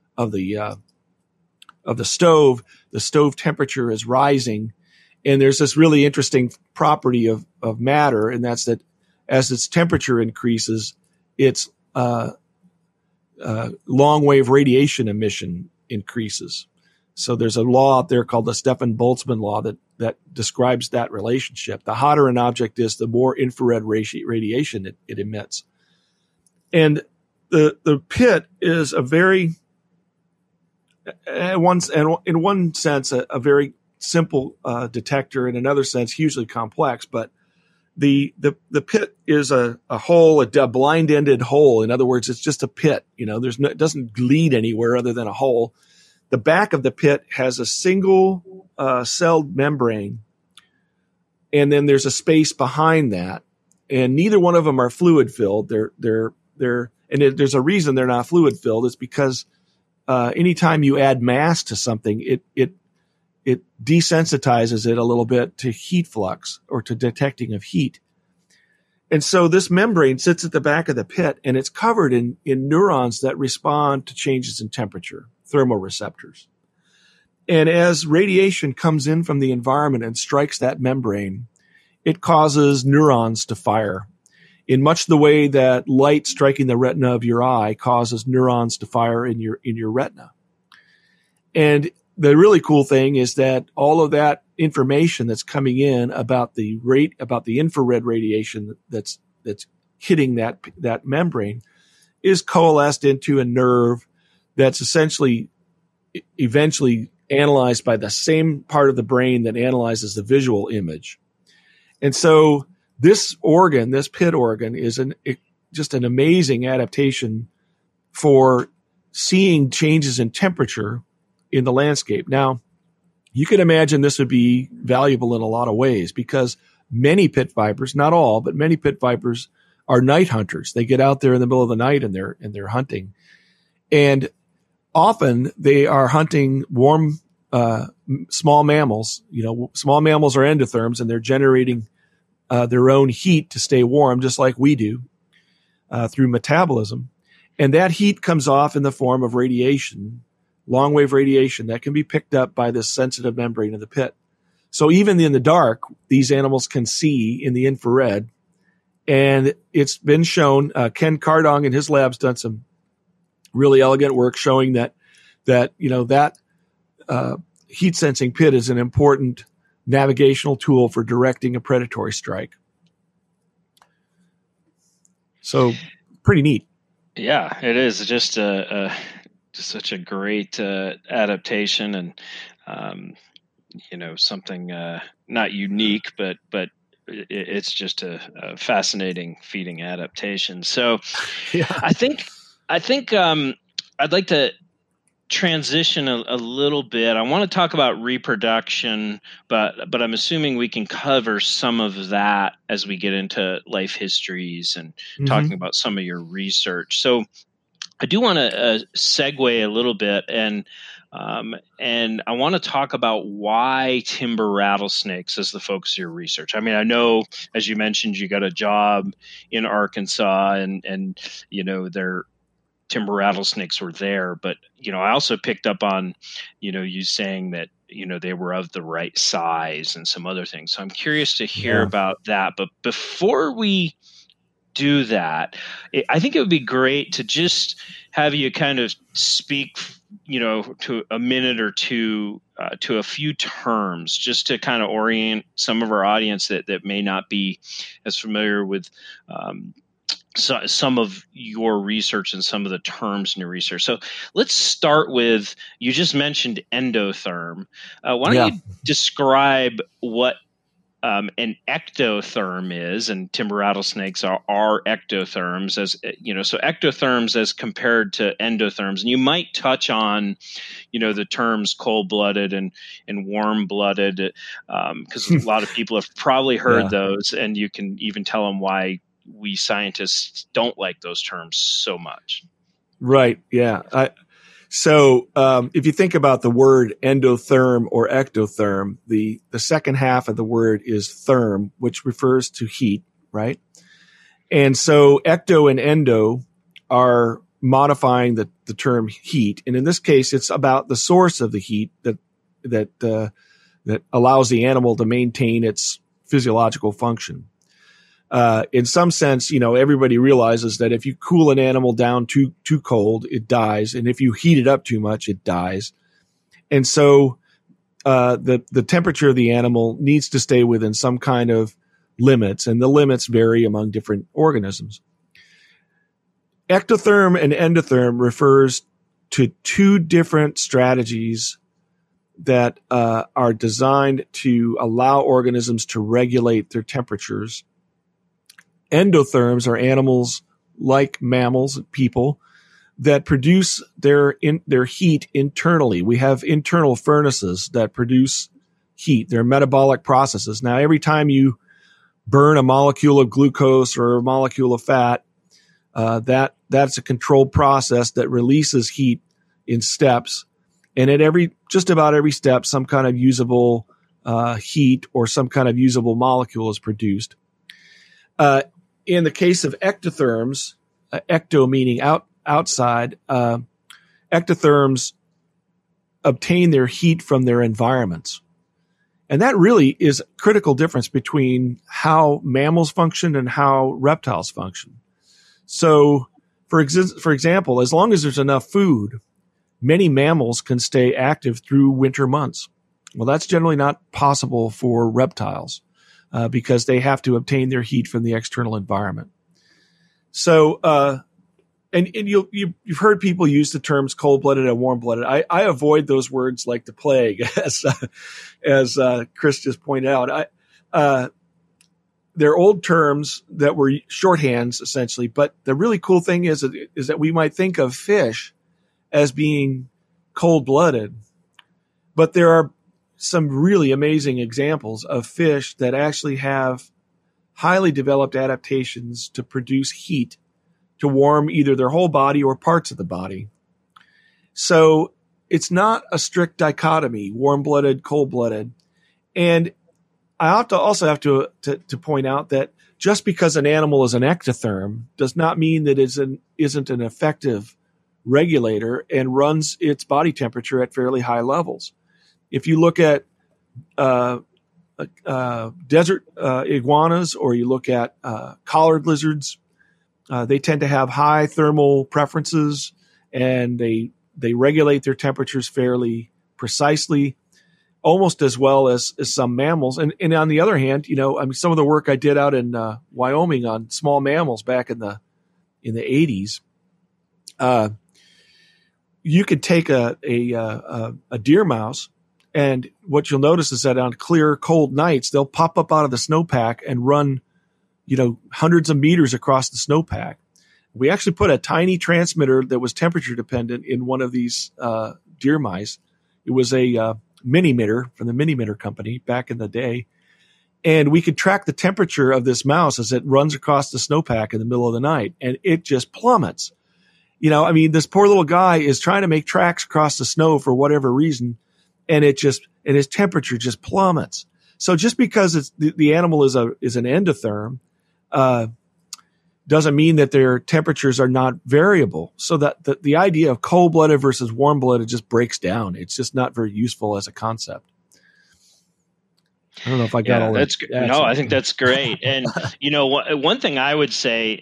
S2: stove. The stove temperature is rising, and there's this really interesting property of matter, and that's that as its temperature increases, its long wave radiation emission increases. So there's a law out there called the Stefan-Boltzmann law that describes that relationship. The hotter an object is, the more infrared radiation it emits. And the pit is a very, in one sense, a very simple detector. In another sense, hugely complex. But the pit is a hole, a blind-ended hole. In other words, it's just a pit. It doesn't lead anywhere other than a hole. The back of the pit has a single celled membrane, and then there's a space behind that. And neither one of them are fluid filled. They're there's a reason they're not fluid filled. It's because anytime you add mass to something, it desensitizes it a little bit to heat flux or to detecting of heat. And so this membrane sits at the back of the pit, and it's covered in neurons that respond to changes in temperature, thermoreceptors. And as radiation comes in from the environment and strikes that membrane, it causes neurons to fire in much the way that light striking the retina of your eye causes neurons to fire in your retina. And the really cool thing is that all of that information that's coming in about the infrared radiation that's hitting that membrane is coalesced into a nerve that's eventually analyzed by the same part of the brain that analyzes the visual image. And so this pit organ, is just an amazing adaptation for seeing changes in temperature in the landscape. Now, you can imagine this would be valuable in a lot of ways because many pit vipers, not all, but many pit vipers are night hunters. They get out there in the middle of the night and they're hunting. And often they are hunting warm, small mammals. Small mammals are endotherms, and they're generating their own heat to stay warm, just like we do through metabolism. And that heat comes off in the form of radiation, long-wave radiation that can be picked up by this sensitive membrane of the pit. So even in the dark, these animals can see in the infrared. And it's been shown, Ken Cardong in his lab's done some really elegant work showing that heat sensing pit is an important navigational tool for directing a predatory strike. So pretty neat.
S1: Yeah, it is just such a great adaptation, and something not unique, but it's just a fascinating feeding adaptation. So
S2: yeah.
S1: I think I'd like to transition a little bit. I want to talk about reproduction, but I'm assuming we can cover some of that as we get into life histories and talking about some of your research. So I do want to segue a little bit, and I want to talk about why timber rattlesnakes is the focus of your research. I mean, I know, as you mentioned, you got a job in Arkansas, and their timber rattlesnakes were there, but I also picked up on you saying that they were of the right size and some other things. So I'm curious to hear about that. But before we do that, I think it would be great to just have you kind of speak, to a minute or two to a few terms, just to kind of orient some of our audience that may not be as familiar with some of your research and some of the terms in your research. So let's start with, you just mentioned endotherm. Why don't you describe what an ectotherm is, and timber rattlesnakes are ectotherms, so ectotherms as compared to endotherms. And you might touch on, the terms cold-blooded and warm-blooded, because a lot of people have probably heard those, and you can even tell them why we scientists don't like those terms so much.
S2: Right. Yeah. So if you think about the word endotherm or ectotherm, the second half of the word is therm, which refers to heat, right? And so ecto and endo are modifying the term heat. And in this case, it's about the source of the heat that allows the animal to maintain its physiological function. In some sense, everybody realizes that if you cool an animal down too cold, it dies. And if you heat it up too much, it dies. And so, the temperature of the animal needs to stay within some kind of limits, and the limits vary among different organisms. Ectotherm and endotherm refers to two different strategies that, are designed to allow organisms to regulate their temperatures. Endotherms are animals like mammals, people, that produce their heat internally. We have internal furnaces that produce heat. They're metabolic processes. Now, every time you burn a molecule of glucose or a molecule of fat, That's a controlled process that releases heat in steps, and at just about every step, some kind of usable heat or some kind of usable molecule is produced. In the case of ectotherms, ecto meaning outside, ectotherms obtain their heat from their environments. And that really is a critical difference between how mammals function and how reptiles function. So, for example, as long as there's enough food, many mammals can stay active through winter months. Well, that's generally not possible for reptiles because they have to obtain their heat from the external environment. So, and you've heard people use the terms cold-blooded and warm-blooded. I avoid those words like the plague, as Chris just pointed out. They're old terms that were shorthands essentially, but the really cool thing is that we might think of fish as being cold-blooded, but there are some really amazing examples of fish that actually have highly developed adaptations to produce heat to warm either their whole body or parts of the body. So it's not a strict dichotomy, warm-blooded, cold-blooded. And I also have to point out that just because an animal is an ectotherm does not mean that it isn't an effective regulator and runs its body temperature at fairly high levels. If you look at desert iguanas or you look at collared lizards, they tend to have high thermal preferences and they regulate their temperatures fairly precisely, almost as well as some mammals. And on the other hand, some of the work I did out in Wyoming on small mammals back in the 80s, you could take a deer mouse, and what you'll notice is that on clear, cold nights, they'll pop up out of the snowpack and run, hundreds of meters across the snowpack. We actually put a tiny transmitter that was temperature dependent in one of these deer mice. It was a Minimeter from the Minimeter company back in the day. And we could track the temperature of this mouse as it runs across the snowpack in the middle of the night. And it just plummets. This poor little guy is trying to make tracks across the snow for whatever reason. And his temperature just plummets. So just because the animal is an endotherm, doesn't mean that their temperatures are not variable. So that the idea of cold-blooded versus warm-blooded just breaks down. It's just not very useful as a concept. I don't know if I got all that.
S1: That's good. No, I think that's great. And, one thing I would say,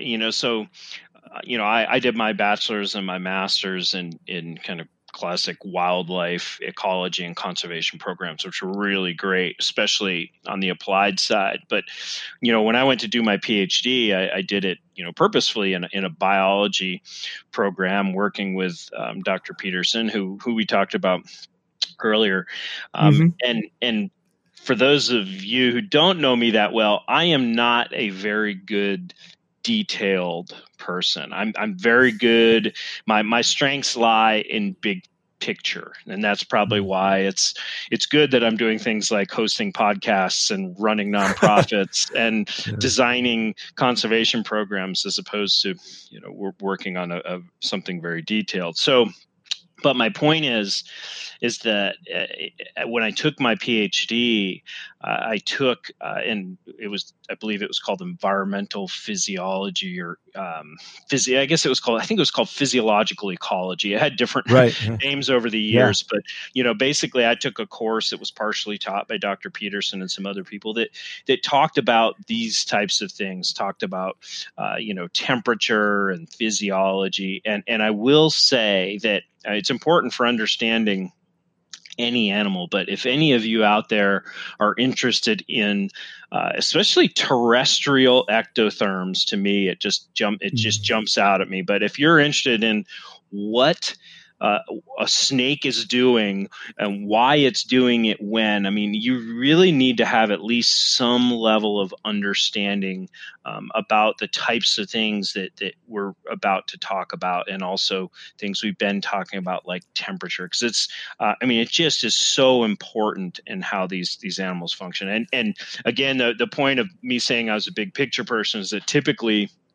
S1: I did my bachelor's and my master's in kind of classic wildlife ecology and conservation programs, which were really great, especially on the applied side. But, when I went to do my PhD, I did it, purposefully in a biology program working with Dr. Peterson, who we talked about earlier. And for those of you who don't know me that well, I am not a very good detailed person. I'm very good. My strengths lie in big picture, and that's probably why it's good that I'm doing things like hosting podcasts and running nonprofits and designing conservation programs as opposed to we're working on something very detailed. So, but my point is that when I took my PhD, I took and I believe it was called environmental physiology or I think it was called physiological ecology. It had different names over the years, but basically I took a course that was partially taught by Dr. Peterson and some other people that talked about these types of things, talked about temperature and physiology, and I will say that it's important for understanding any animal, but if any of you out there are interested in especially terrestrial ectotherms, to me it just jumps out at me. But if you're interested in what a snake is doing and why it's doing it when, you really need to have at least some level of understanding about the types of things that we're about to talk about, and also things we've been talking about like temperature, because it's it just is so important in how these animals function. And again, the point of me saying I was a big picture person is that typically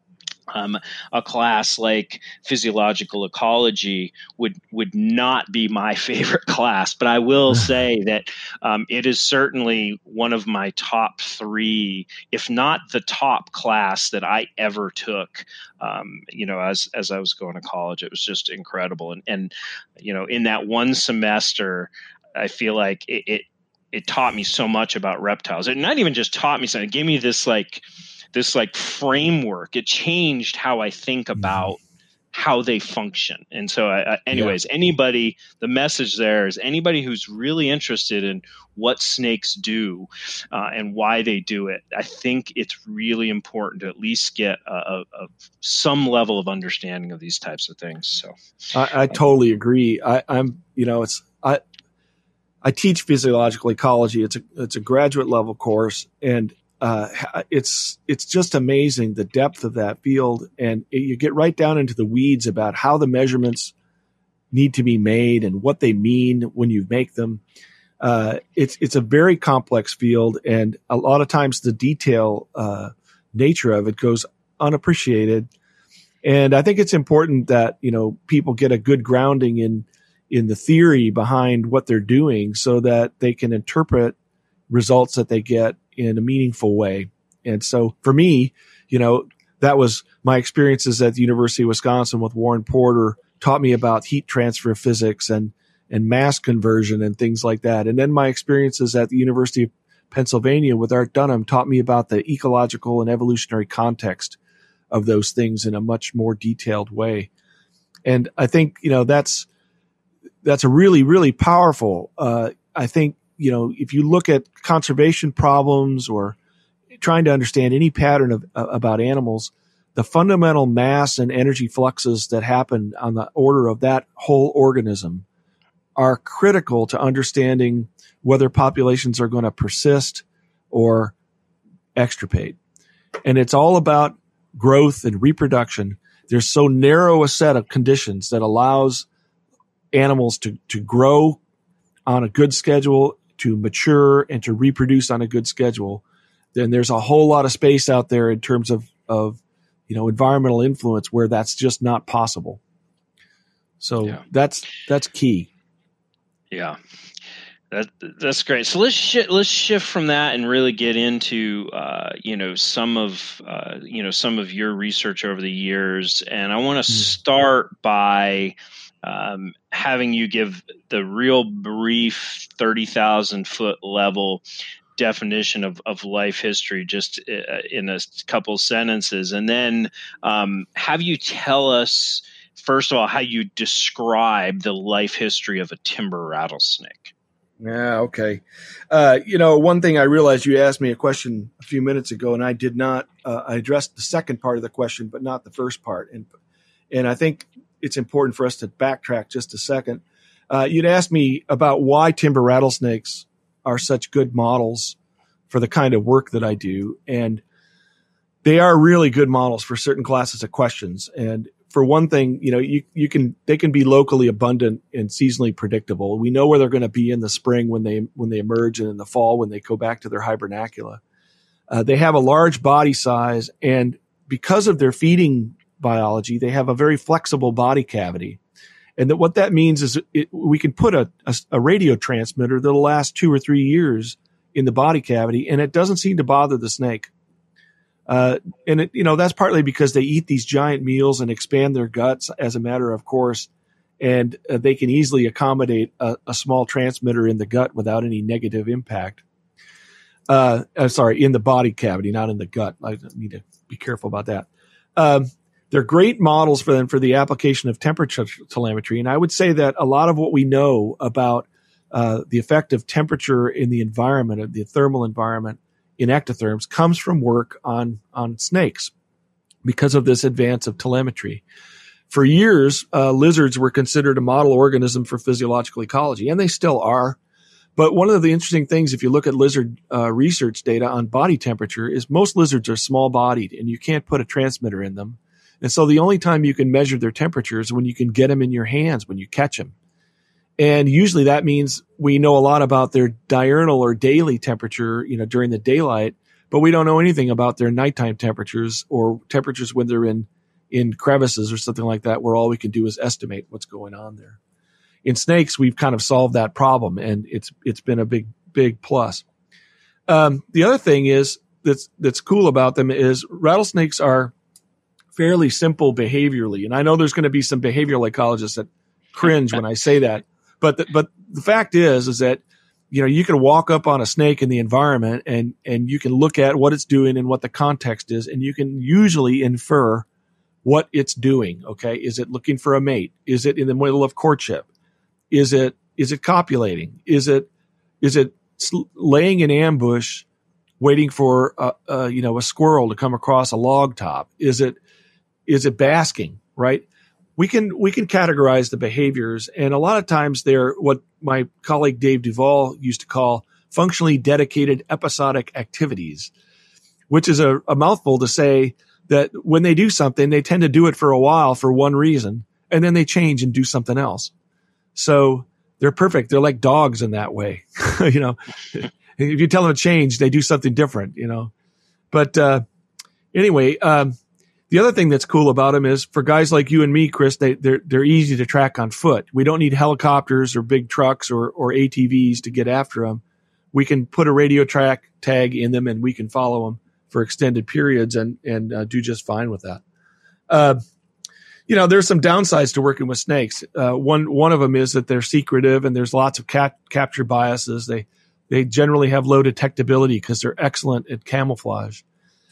S1: A class like physiological ecology would not be my favorite class, but I will say that it is certainly one of my top 3, if not the top class that I ever took. As I was going to college, it was just incredible, and in that one semester, I feel like it taught me so much about reptiles. It not even just taught me something; it gave me this framework. It changed how I think about how they function. And so anybody, the message there is anybody who's really interested in what snakes do and why they do it, I think it's really important to at least get some level of understanding of these types of things. So
S2: I totally agree. I teach physiological ecology. It's a graduate level course, and it's just amazing the depth of that field, and you get right down into the weeds about how the measurements need to be made and what they mean when you make them. It's a very complex field, and a lot of times the detail nature of it goes unappreciated. And I think it's important that people get a good grounding in the theory behind what they're doing, so that they can interpret results that they get in a meaningful way. And so for me, that was my experiences at the University of Wisconsin with Warren Porter, taught me about heat transfer physics and mass conversion and things like that. And then my experiences at the University of Pennsylvania with Art Dunham taught me about the ecological and evolutionary context of those things in a much more detailed way. And I think, that's a really, really powerful, I think, if you look at conservation problems or trying to understand any pattern about animals, the fundamental mass and energy fluxes that happen on the order of that whole organism are critical to understanding whether populations are going to persist or extirpate. And it's all about growth and reproduction. There's so narrow a set of conditions that allows animals to grow on a good schedule, to mature, and to reproduce on a good schedule. Then there's a whole lot of space out there in terms of environmental influence where that's just not possible. So that's key.
S1: Yeah, that's great. So let's shift from that and really get into some of your research over the years. And I want to start by having you give the real brief 30,000 foot level definition of life history, just in a couple sentences, and then have you tell us, first of all, how you describe the life history of a timber rattlesnake.
S2: Yeah, okay. One thing I realized, you asked me a question a few minutes ago, and I did not. I addressed the second part of the question, but not the first part, and I think it's important for us to backtrack just a second. You'd asked me about why timber rattlesnakes are such good models for the kind of work that I do. And they are really good models for certain classes of questions. And for one thing, they can be locally abundant and seasonally predictable. We know where they're going to be in the spring when they emerge, and in the fall when they go back to their hibernacula. They have a large body size, and because of their feeding biology, they have a very flexible body cavity. And what that means is we can put a radio transmitter that'll last 2 or 3 years in the body cavity, and it doesn't seem to bother the snake. That's partly because they eat these giant meals and expand their guts as a matter of course, and they can easily accommodate a small transmitter in the gut without any negative impact. In the body cavity, not in the gut. I need to be careful about that. They're great models for them for the application of temperature telemetry. And I would say that a lot of what we know about the effect of temperature in the environment, of the thermal environment in ectotherms, comes from work on snakes because of this advance of telemetry. For years, lizards were considered a model organism for physiological ecology, and they still are. But one of the interesting things, if you look at lizard research data on body temperature, is most lizards are small-bodied, and you can't put a transmitter in them. And so the only time you can measure their temperature is when you can get them in your hands, when you catch them. And usually that means we know a lot about their diurnal or daily temperature, during the daylight, but we don't know anything about their nighttime temperatures or temperatures when they're in in crevices or something like that, where all we can do is estimate what's going on there. In snakes, we've kind of solved that problem, and it's been a big plus. The other thing is that's cool about them is rattlesnakes are fairly simple behaviorally, and I know there's going to be some behavioral ecologists that cringe when I say that, but the fact is that you can walk up on a snake in the environment and you can look at what it's doing and what the context is, and you can usually infer what it's doing. Okay, is it looking for a mate? Is it in the middle of courtship? Is it copulating? Is it laying in ambush, waiting for a squirrel to come across a log top? Is it basking? Right? We can categorize the behaviors, and a lot of times they're what my colleague Dave Duvall used to call functionally dedicated episodic activities, which is a mouthful to say that when they do something, they tend to do it for a while for one reason, and then they change and do something else. So they're perfect. They're like dogs in that way. If you tell them to change, they do something different, But anyway, the other thing that's cool about them is for guys like you and me, Chris, they're easy to track on foot. We don't need helicopters or big trucks or ATVs to get after them. We can put a radio track tag in them and we can follow them for extended periods and do just fine with that. There's some downsides to working with snakes. One of them is that they're secretive and there's lots of capture biases. They generally have low detectability because they're excellent at camouflage.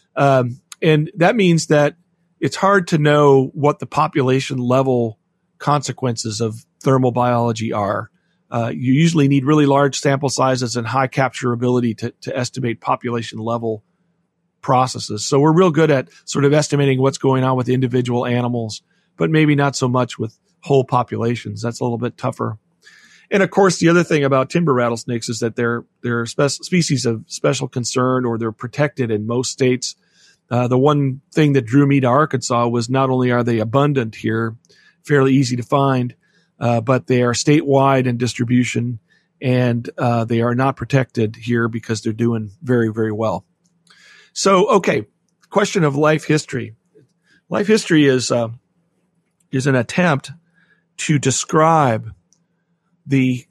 S2: And that means that it's hard to know what the population level consequences of thermal biology are. You usually need really large sample sizes and high capturability to estimate population level processes. So we're real good at sort of estimating what's going on with individual animals, but maybe not so much with whole populations. That's a little bit tougher. And of course, the other thing about timber rattlesnakes is that they're species of special concern, or they're protected in most states. The one thing that drew me to Arkansas was not only are they abundant here, fairly easy to find, but they are statewide in distribution, and they are not protected here because they're doing very, very well. So, okay, question of life history. Life history is an attempt to describe the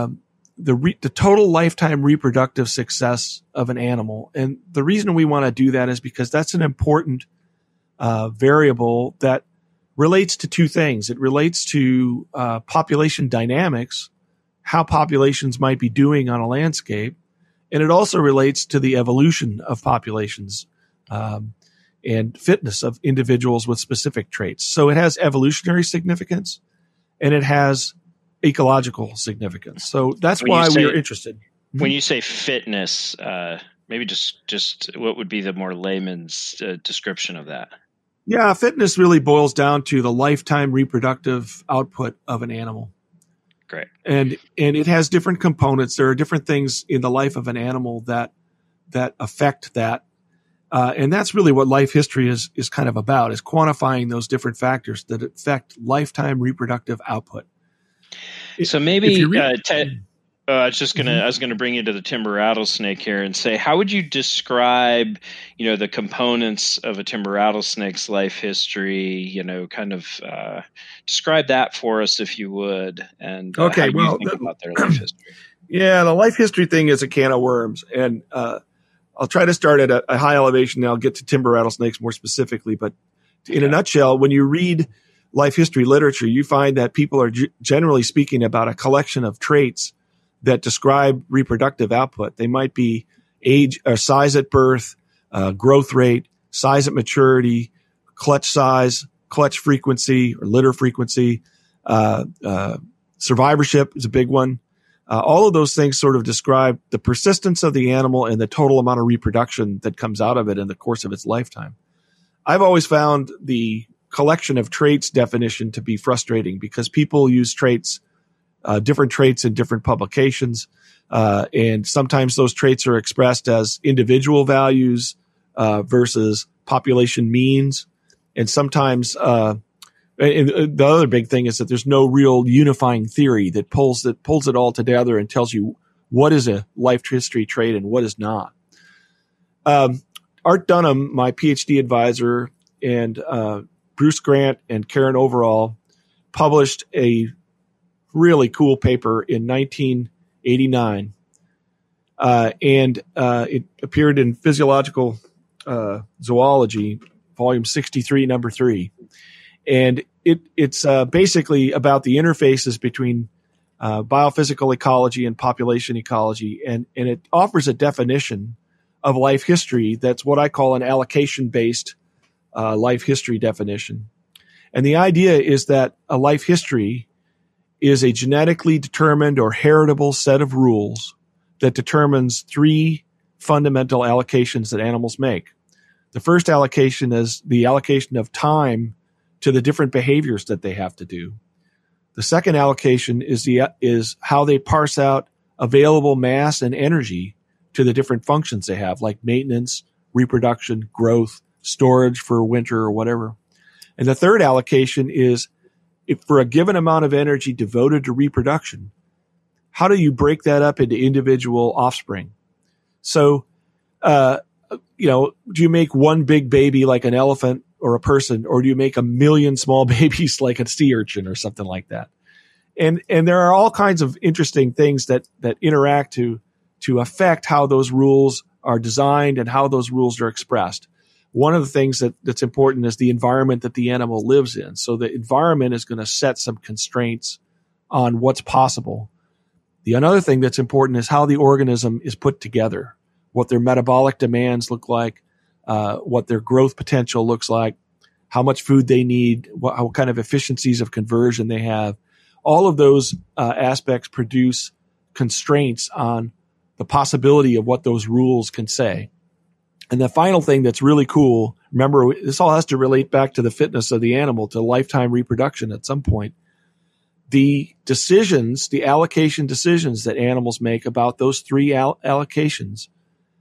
S2: total lifetime reproductive success of an animal. And the reason we want to do that is because that's an important variable that relates to two things. It relates to population dynamics, how populations might be doing on a landscape, and it also relates to the evolution of populations and fitness of individuals with specific traits. So it has evolutionary significance and it has ecological significance. So that's why we are interested.
S1: When you say fitness, maybe just what would be the more layman's description of that?
S2: Yeah, fitness really boils down to the lifetime reproductive output of an animal.
S1: Great.
S2: And it has different components. There are different things in the life of an animal that affect that. And that's really what life history is kind of about, is quantifying those different factors that affect lifetime reproductive output.
S1: So maybe I was gonna bring you to the timber rattlesnake here and say, how would you describe, the components of a timber rattlesnake's life history? Describe that for us if you would. And
S2: okay,
S1: how do you think about their life history?
S2: Yeah, the life history thing is a can of worms, and I'll try to start at a high elevation. And I'll get to timber rattlesnakes more specifically, but in a nutshell, when you read life history literature, you find that people are generally speaking about a collection of traits that describe reproductive output. They might be age or size at birth, growth rate, size at maturity, clutch size, clutch frequency or litter frequency, survivorship is a big one. All of those things sort of describe the persistence of the animal and the total amount of reproduction that comes out of it in the course of its lifetime. I've always found the collection of traits definition to be frustrating because people use traits, different traits in different publications. And sometimes those traits are expressed as individual values versus population means. And sometimes, and the other big thing is that there's no real unifying theory that pulls it all together and tells you what is a life history trait and what is not. Art Dunham, my PhD advisor and Bruce Grant and Karen Overall published a really cool paper in 1989. And it appeared in Physiological Zoology, volume 63, number 3. And it's basically about the interfaces between biophysical ecology and population ecology. And it offers a definition of life history that's what I call an allocation-based life history definition. And the idea is that a life history is a genetically determined or heritable set of rules that determines 3 fundamental allocations that animals make. The first allocation is the allocation of time to the different behaviors that they have to do. The second allocation is how they parse out available mass and energy to the different functions they have, like maintenance, reproduction, growth, storage for winter or whatever. And the third allocation is, if for a given amount of energy devoted to reproduction, how do you break that up into individual offspring? So, do you make one big baby like an elephant or a person, or do you make 1 million small babies like a sea urchin or something like that? And there are all kinds of interesting things that interact to affect how those rules are designed and how those rules are expressed. One of the things that's important is the environment that the animal lives in. So the environment is going to set some constraints on what's possible. The another thing that's important is how the organism is put together, what their metabolic demands look like, what their growth potential looks like, how much food they need, what kind of efficiencies of conversion they have. All of those aspects produce constraints on the possibility of what those rules can say. And the final thing that's really cool, remember, this all has to relate back to the fitness of the animal, to lifetime reproduction at some point. The decisions, the allocation decisions that animals make about those 3 allocations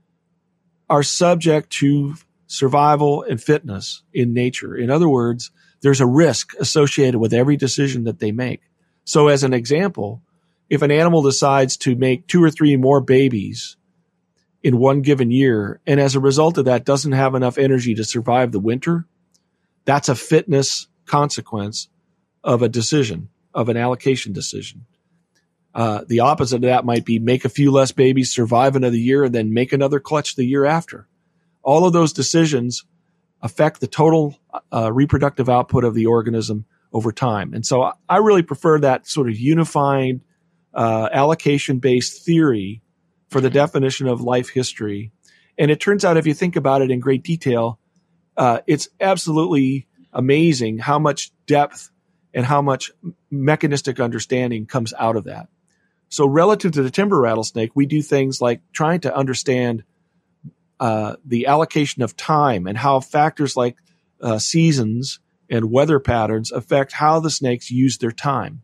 S2: are subject to survival and fitness in nature. In other words, there's a risk associated with every decision that they make. So as an example, if an animal decides to make 2 or 3 more babies in one given year, and as a result of that doesn't have enough energy to survive the winter, that's a fitness consequence of a decision, of an allocation decision. The opposite of that might be make a few less babies, survive another year, and then make another clutch the year after. All of those decisions affect the total reproductive output of the organism over time. And so I really prefer that sort of unified allocation-based theory for the definition of life history. And it turns out, if you think about it in great detail, it's absolutely amazing how much depth and how much mechanistic understanding comes out of that. So relative to the timber rattlesnake, we do things like trying to understand the allocation of time and how factors like seasons and weather patterns affect how the snakes use their time.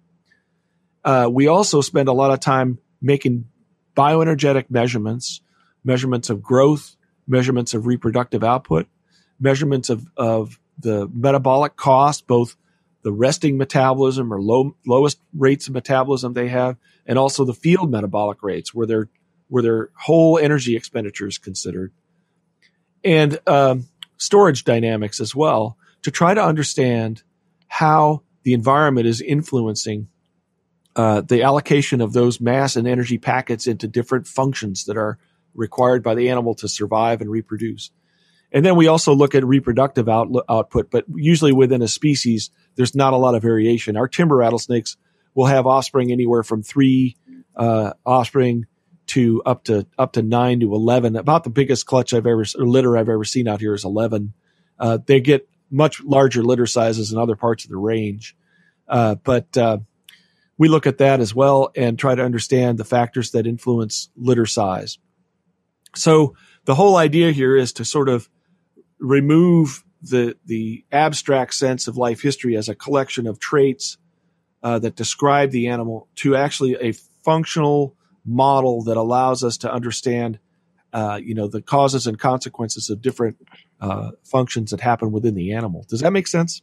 S2: We also spend a lot of time making bioenergetic measurements of growth, measurements of reproductive output, measurements of the metabolic cost, both the resting metabolism or lowest rates of metabolism they have, and also the field metabolic rates where their whole energy expenditure is considered, and storage dynamics as well, to try to understand how the environment is influencing the allocation of those mass and energy packets into different functions that are required by the animal to survive and reproduce. And then we also look at reproductive output, but usually within a species, there's not a lot of variation. Our timber rattlesnakes will have offspring anywhere from 3 offspring to up to 9 to 11. About the biggest litter I've ever seen out here is 11. They get much larger litter sizes in other parts of the range. But we look at that as well and try to understand the factors that influence litter size. So the whole idea here is to sort of remove the abstract sense of life history as a collection of traits that describe the animal to actually a functional model that allows us to understand, the causes and consequences of different functions that happen within the animal. Does that make sense?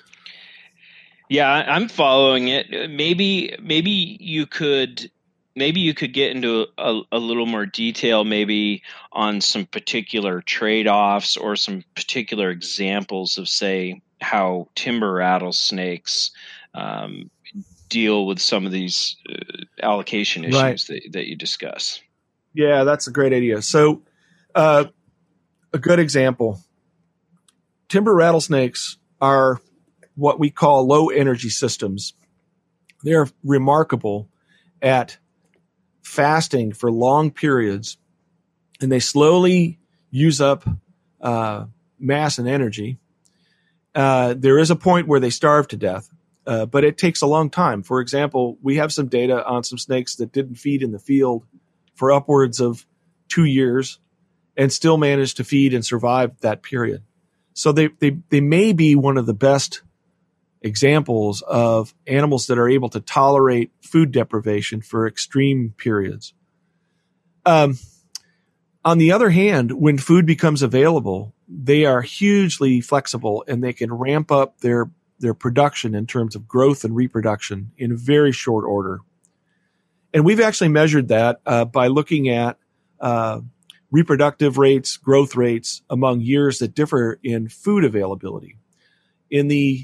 S1: Yeah, I'm following it. Maybe you could get into a little more detail, maybe on some particular trade-offs or some particular examples of, say, how timber rattlesnakes deal with some of these allocation issues that you discuss.
S2: Yeah, that's a great idea. So a good example, timber rattlesnakes are what we call low energy systems. They're remarkable at fasting for long periods, and they slowly use up mass and energy. There is a point where they starve to death, but it takes a long time. For example, we have some data on some snakes that didn't feed in the field for upwards of 2 years and still managed to feed and survive that period. So they may be one of the best examples of animals that are able to tolerate food deprivation for extreme periods. On the other hand, when food becomes available, they are hugely flexible and they can ramp up their production in terms of growth and reproduction in very short order. And we've actually measured that by looking at reproductive rates, growth rates among years that differ in food availability. In the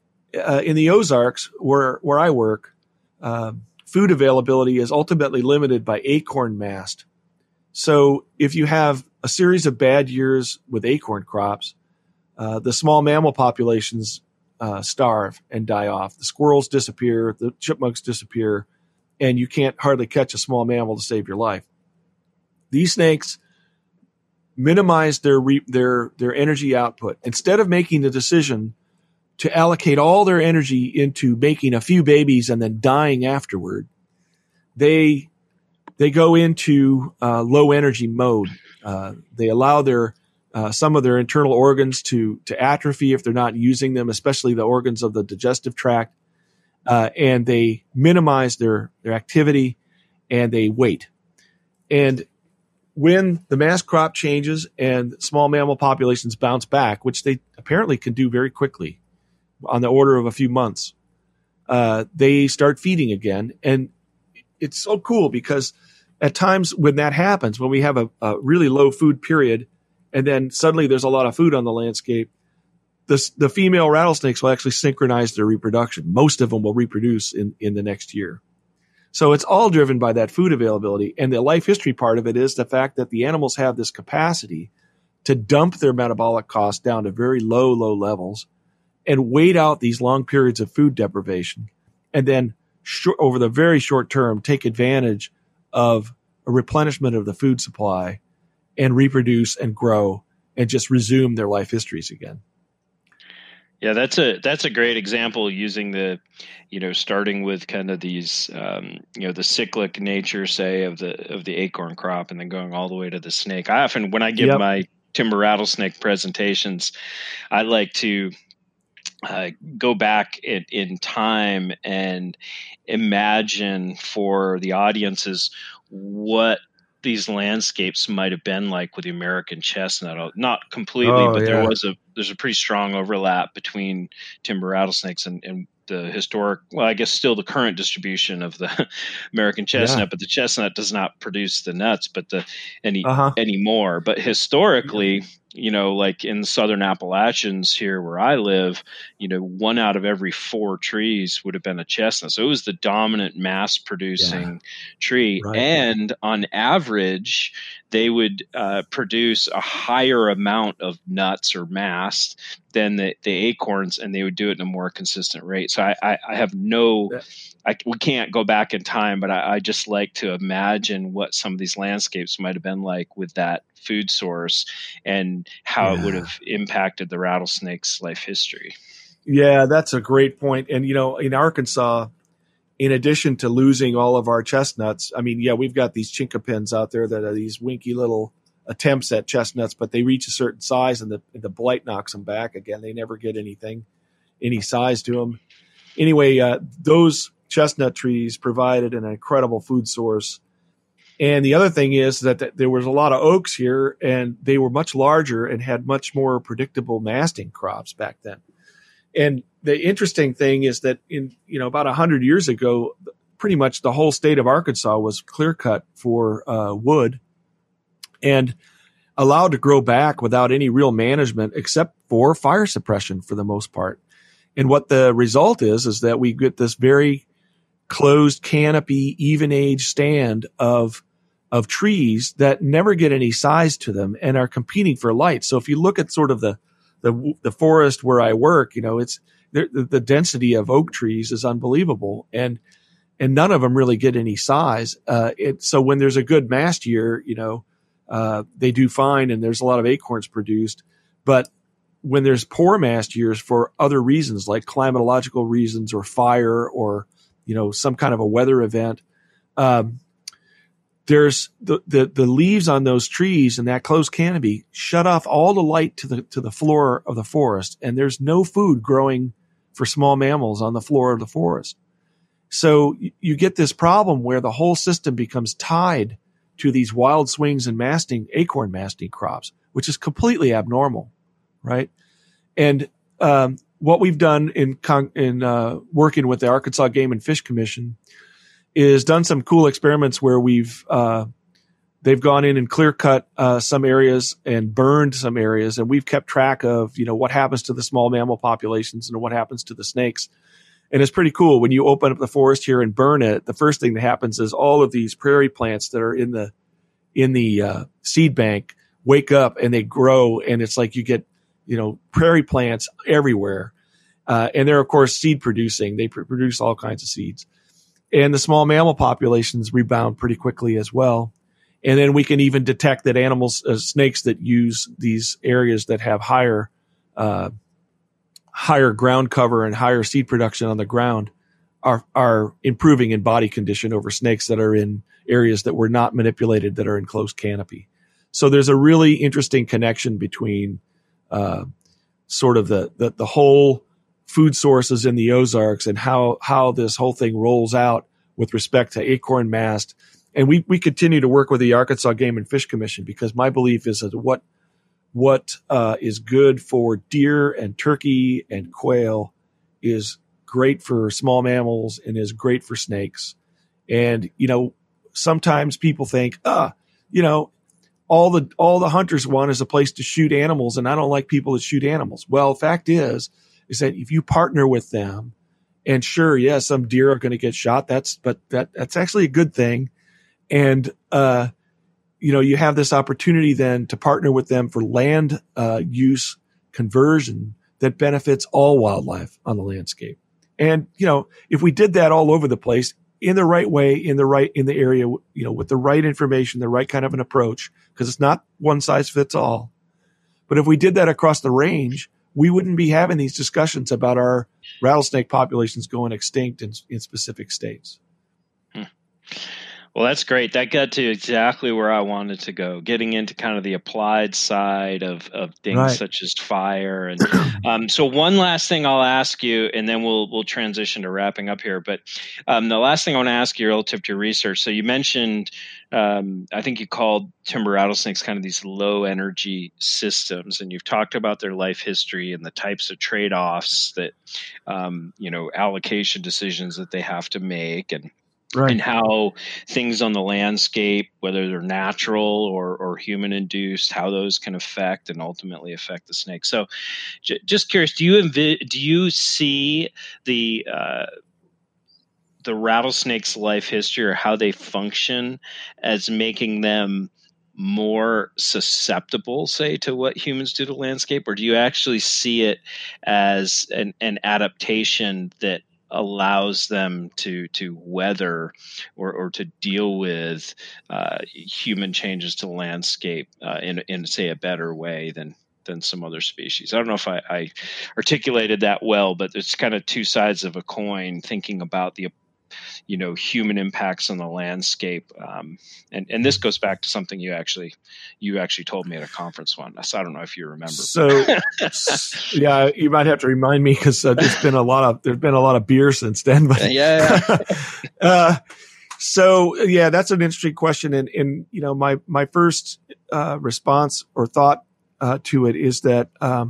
S2: Ozarks, where I work, food availability is ultimately limited by acorn mast. So if you have a series of bad years with acorn crops, the small mammal populations starve and die off. The squirrels disappear, the chipmunks disappear, and you can't hardly catch a small mammal to save your life. These snakes minimize their energy output. Instead of making the decision to allocate all their energy into making a few babies and then dying afterward, they go into low energy mode. They allow some of their internal organs to atrophy if they're not using them, especially the organs of the digestive tract, and they minimize their activity and they wait. And when the mass crop changes and small mammal populations bounce back, which they apparently can do very quickly, on the order of a few months, they start feeding again. And it's so cool because at times when that happens, when we have a really low food period, and then suddenly there's a lot of food on the landscape, the female rattlesnakes will actually synchronize their reproduction. Most of them will reproduce in the next year. So it's all driven by that food availability. And the life history part of it is the fact that the animals have this capacity to dump their metabolic costs down to very low levels and wait out these long periods of food deprivation, and then over the very short term, take advantage of a replenishment of the food supply and reproduce and grow and just resume their life histories again.
S1: Yeah, that's a great example, using starting with kind of these, the cyclic nature, say, of the acorn crop, and then going all the way to the snake. I often, when I give my timber rattlesnake presentations, I like to go back in time and imagine for the audiences what these landscapes might have been like with the American chestnut. Not completely, but there's a pretty strong overlap between timber rattlesnakes and the historic, well, I guess still the current distribution of the American chestnut, but the chestnut does not produce the nuts, but anymore. But historically, like in the Southern Appalachians here where I live, 1 out of every 4 trees would have been a chestnut. So it was the dominant mass producing tree. Right. And on average, they would produce a higher amount of nuts or mass than the acorns, and they would do it in a more consistent rate. So I have we can't go back in time, but I just like to imagine what some of these landscapes might have been like with that food source and how it would have impacted the rattlesnake's life history.
S2: Yeah, that's a great point. And, in Arkansas, in addition to losing all of our chestnuts, we've got these chinkapins out there that are these winky little attempts at chestnuts, but they reach a certain size and the blight knocks them back again. They never get any size to them. Anyway, those chestnut trees provided an incredible food source. And the other thing is that there was a lot of oaks here, and they were much larger and had much more predictable masting crops back then. And the interesting thing is that about 100 years ago, pretty much the whole state of Arkansas was clear cut for wood and allowed to grow back without any real management, except for fire suppression for the most part. And what the result is that we get this very closed canopy, even age stand of trees that never get any size to them and are competing for light. So if you look at sort of the forest where I work, it's the density of oak trees is unbelievable, and none of them really get any size. So when there's a good mast year, they do fine, and there's a lot of acorns produced. But when there's poor mast years for other reasons, like climatological reasons or fire or, some kind of a weather event, there's the leaves on those trees and that closed canopy shut off all the light to the floor of the forest. And there's no food growing for small mammals on the floor of the forest. So you get this problem where the whole system becomes tied to these wild swings in acorn masting crops, which is completely abnormal, right? And what we've done in working with the Arkansas Game and Fish Commission is done some cool experiments where they've gone in and clear cut some areas and burned some areas, and we've kept track of what happens to the small mammal populations and what happens to the snakes. And it's pretty cool when you open up the forest here and burn it. The first thing that happens is all of these prairie plants that are in the seed bank wake up and they grow, and it's like you get prairie plants everywhere. And they're, of course, seed producing. They produce all kinds of seeds. And the small mammal populations rebound pretty quickly as well. And then we can even detect that snakes that use these areas that have higher ground cover and higher seed production on the ground are improving in body condition over snakes that are in areas that were not manipulated, that are in closed canopy. So there's a really interesting connection between sort of the whole food sources in the Ozarks and how this whole thing rolls out with respect to acorn mast. And we continue to work with the Arkansas Game and Fish Commission, because my belief is that what is good for deer and turkey and quail is great for small mammals and is great for snakes. And, sometimes people think, all the hunters want is a place to shoot animals, and I don't like people that shoot animals. Well, the fact is that if you partner with them, and sure, yeah, some deer are going to get shot. That's actually a good thing. And, you have this opportunity then to partner with them for land use conversion that benefits all wildlife on the landscape. And, if we did that all over the place in the right way, in the area, with the right information, the right kind of an approach, because it's not one size fits all. But if we did that across the range, we wouldn't be having these discussions about our rattlesnake populations going extinct in specific states.
S1: Well, that's great. That got to exactly where I wanted to go, getting into kind of the applied side of things right, such as fire. And so one last thing I'll ask you, and then we'll transition to wrapping up here. But the last thing I want to ask you relative to your research. So you mentioned, I think you called timber rattlesnakes kind of these low energy systems, and you've talked about their life history and the types of trade-offs that, allocation decisions that they have to make, and right, and how things on the landscape, whether they're natural or human induced, how those can affect and ultimately affect the snake. So just curious, do you see the rattlesnake's life history or how they function as making them more susceptible, say, to what humans do to the landscape? Or do you actually see it as an adaptation that allows them to weather or to deal with human changes to the landscape in say a better way than some other species? I don't know if I articulated that well, but it's kind of two sides of a coin, thinking about the human impacts on the landscape, and this goes back to something you actually told me at a conference once. I don't know if you remember.
S2: So yeah, you might have to remind me, because there's been a lot of beer since then. But
S1: yeah.
S2: So yeah, that's an interesting question, and my first response or thought to it is that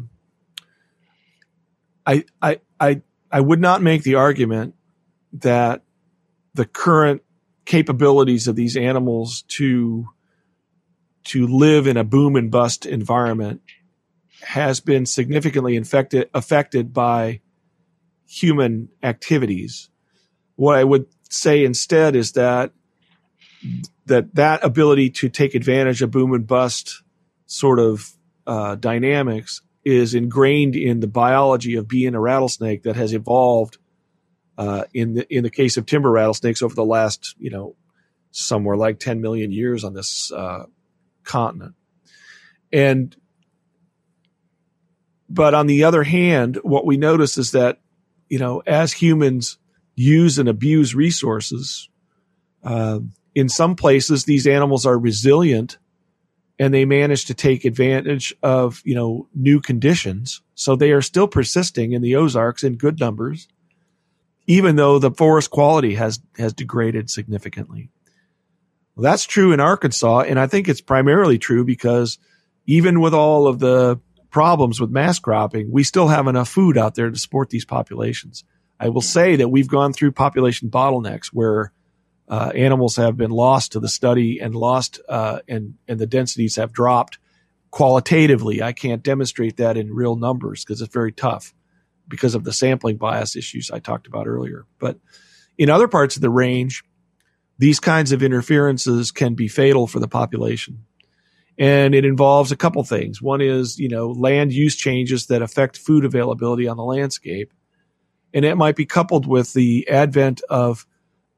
S2: I would not make the argument that the current capabilities of these animals to live in a boom and bust environment has been significantly affected by human activities. What I would say instead is that ability to take advantage of boom and bust sort of dynamics is ingrained in the biology of being a rattlesnake that has evolved in the case of timber rattlesnakes over the last, somewhere like 10 million years on this continent. But on the other hand, what we notice is that, as humans use and abuse resources, in some places these animals are resilient and they manage to take advantage of, new conditions. So they are still persisting in the Ozarks in good numbers, even though the forest quality has degraded significantly. Well, that's true in Arkansas, and I think it's primarily true because even with all of the problems with mass cropping, we still have enough food out there to support these populations. I will say that we've gone through population bottlenecks where animals have been lost to the study and the densities have dropped qualitatively. I can't demonstrate that in real numbers because it's very tough because of the sampling bias issues I talked about earlier. But in other parts of the range, these kinds of interferences can be fatal for the population. And it involves a couple things. One is, land use changes that affect food availability on the landscape. And it might be coupled with the advent of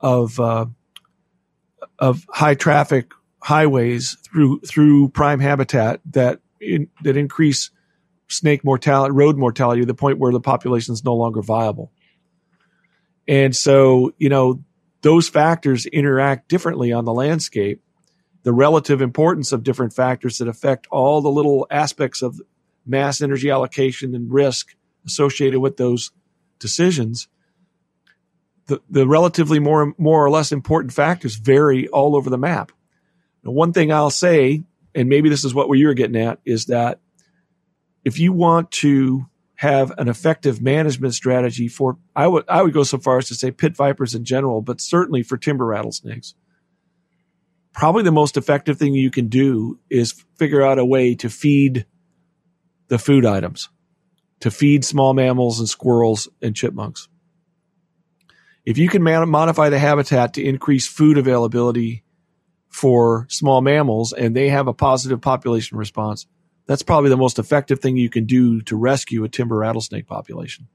S2: high traffic highways through prime habitat that increase snake mortality, road mortality to the point where the population is no longer viable. And so, those factors interact differently on the landscape. The relative importance of different factors that affect all the little aspects of mass energy allocation and risk associated with those decisions, the relatively more or less important factors vary all over the map. Now, one thing I'll say, and maybe this is what you were getting at, is that if you want to have an effective management strategy for, I would go so far as to say pit vipers in general, but certainly for timber rattlesnakes, probably the most effective thing you can do is figure out a way to feed the food items, to feed small mammals and squirrels and chipmunks. If you can modify the habitat to increase food availability for small mammals and they have a positive population response, that's probably the most effective thing you can do to rescue a timber rattlesnake population.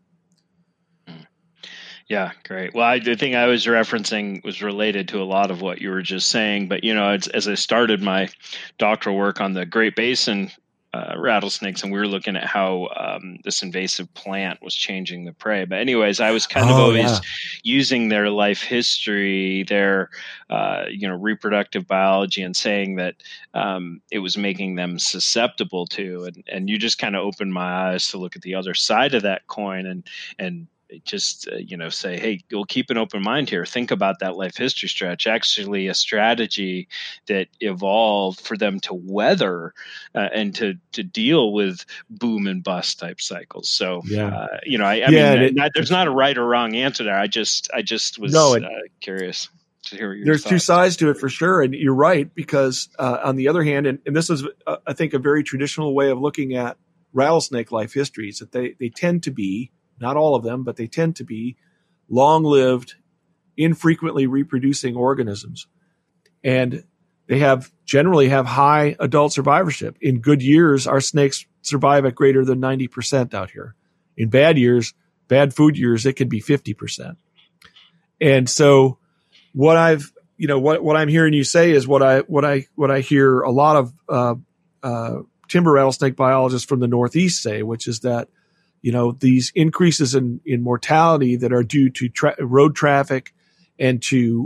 S1: Yeah, great. Well, the thing I was referencing was related to a lot of what you were just saying. But, as I started my doctoral work on the Great Basin rattlesnakes, and we were looking at how this invasive plant was changing the prey. But anyways, I was kind of always using their life history, their reproductive biology, and saying that it was making them susceptible to. And you just kind of opened my eyes to look at the other side of that coin and just say, hey, we'll keep an open mind here. Think about that life history stretch. Actually, a strategy that evolved for them to weather and to deal with boom and bust type cycles. So, there's not a right or wrong answer there. I just was curious to hear your
S2: There's
S1: thoughts.
S2: Two sides to it for sure, and you're right because on the other hand, and this is I think a very traditional way of looking at rattlesnake life histories, that they tend to be, not all of them, but they tend to be long-lived, infrequently reproducing organisms. And they generally have high adult survivorship. In good years, our snakes survive at greater than 90% out here. In bad years, bad food years, it can be 50%. And so what I'm hearing you say is what I hear a lot of timber rattlesnake biologists from the Northeast say, which is that these increases in mortality that are due to road traffic and to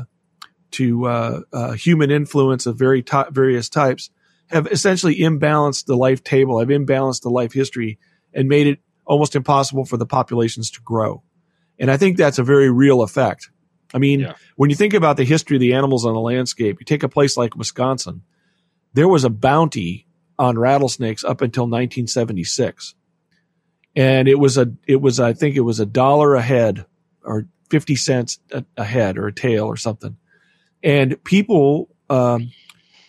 S2: human influence of various types have essentially imbalanced the life table, have imbalanced the life history, and made it almost impossible for the populations to grow. And I think that's a very real effect. I mean, when you think about the history of the animals on the landscape, you take a place like Wisconsin, there was a bounty on rattlesnakes up until 1976. And I think it was $1 a head or 50 cents a head or a tail or something. And people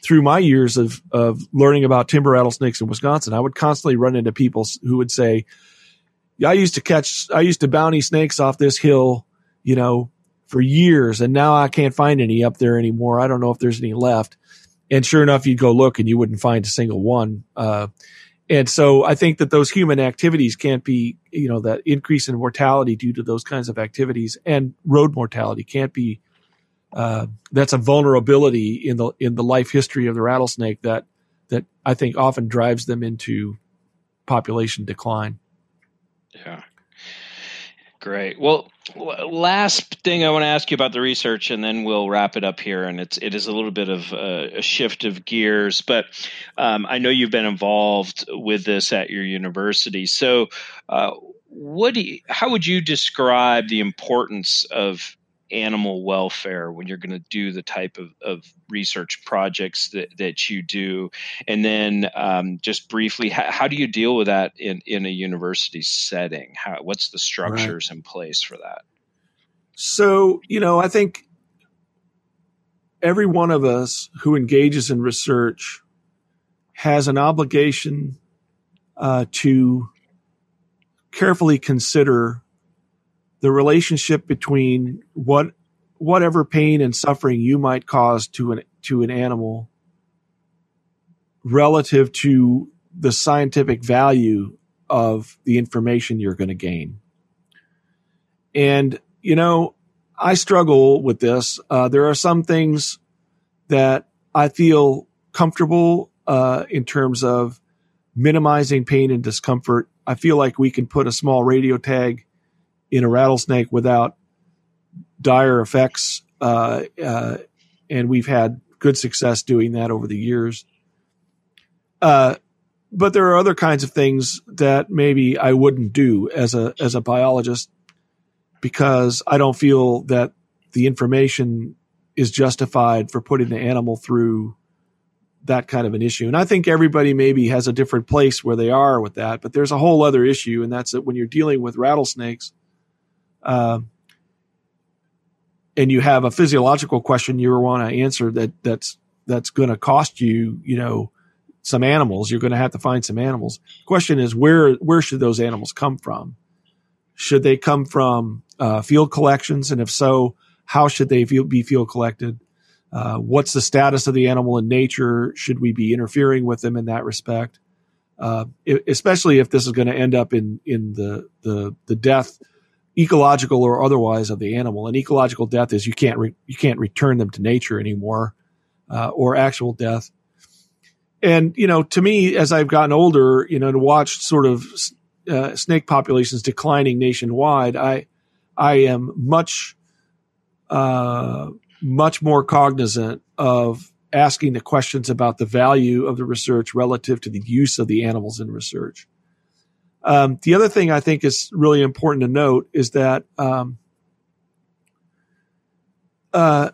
S2: through my years of learning about timber rattlesnakes in Wisconsin, I would constantly run into people who would say, yeah, I used to bounty snakes off this hill, for years, and now I can't find any up there anymore. I don't know if there's any left. And sure enough, you'd go look and you wouldn't find a single one. And so I think that those human activities can't be, that increase in mortality due to those kinds of activities and road mortality can't be, that's a vulnerability in the life history of the rattlesnake that I think often drives them into population decline.
S1: Yeah. Great. Well, last thing I want to ask you about the research, and then we'll wrap it up here. And it is a little bit of a shift of gears, but I know you've been involved with this at your university. So, how would you describe the importance of animal welfare when you're going to do the type of research projects that you do? And then just briefly, how do you deal with that in a university setting? What's the structures in place for that?
S2: So, I think every one of us who engages in research has an obligation to carefully consider the relationship between whatever pain and suffering you might cause to an animal relative to the scientific value of the information you're going to gain. And, I struggle with this. There are some things that I feel comfortable in terms of minimizing pain and discomfort. I feel like we can put a small radio tag in a rattlesnake without dire effects. And we've had good success doing that over the years. But there are other kinds of things that maybe I wouldn't do as a biologist because I don't feel that the information is justified for putting the animal through that kind of an issue. And I think everybody maybe has a different place where they are with that, but there's a whole other issue. And that's that when you're dealing with rattlesnakes, and you have a physiological question you want to answer that's going to cost you, some animals. You're going to have to find some animals. The question is, where should those animals come from? Should they come from field collections? And if so, how should they be field collected? What's the status of the animal in nature? Should we be interfering with them in that respect? Especially if this is going to end up in the death, ecological or otherwise, of the animal. And ecological death is you can't return them to nature anymore, or actual death. And to me, as I've gotten older, to watch sort of snake populations declining nationwide, I am much more cognizant of asking the questions about the value of the research relative to the use of the animals in research. The other thing I think is really important to note is that the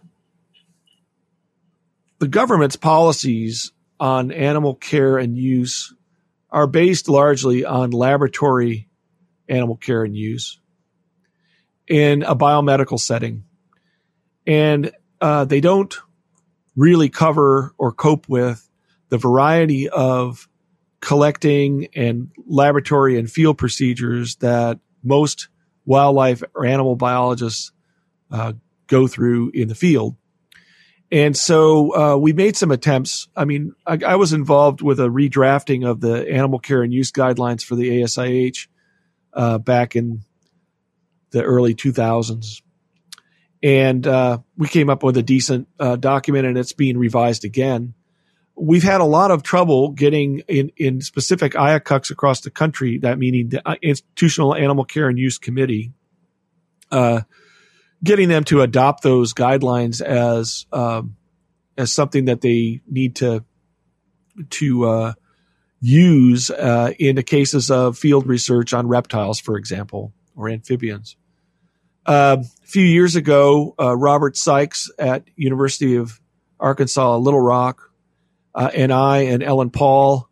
S2: government's policies on animal care and use are based largely on laboratory animal care and use in a biomedical setting. And they don't really cover or cope with the variety of collecting and laboratory and field procedures that most wildlife or animal biologists go through in the field. And so we made some attempts. I mean, I was involved with a redrafting of the animal care and use guidelines for the ASIH back in the early 2000s. And we came up with a decent document, and it's being revised again. We've had a lot of trouble getting in specific IACUCs across the country, that meaning the Institutional Animal Care and Use Committee, getting them to adopt those guidelines as something that they need to use in the cases of field research on reptiles, for example, or amphibians. A few years ago, Robert Sykes at University of Arkansas, Little Rock, and I and Ellen Paul,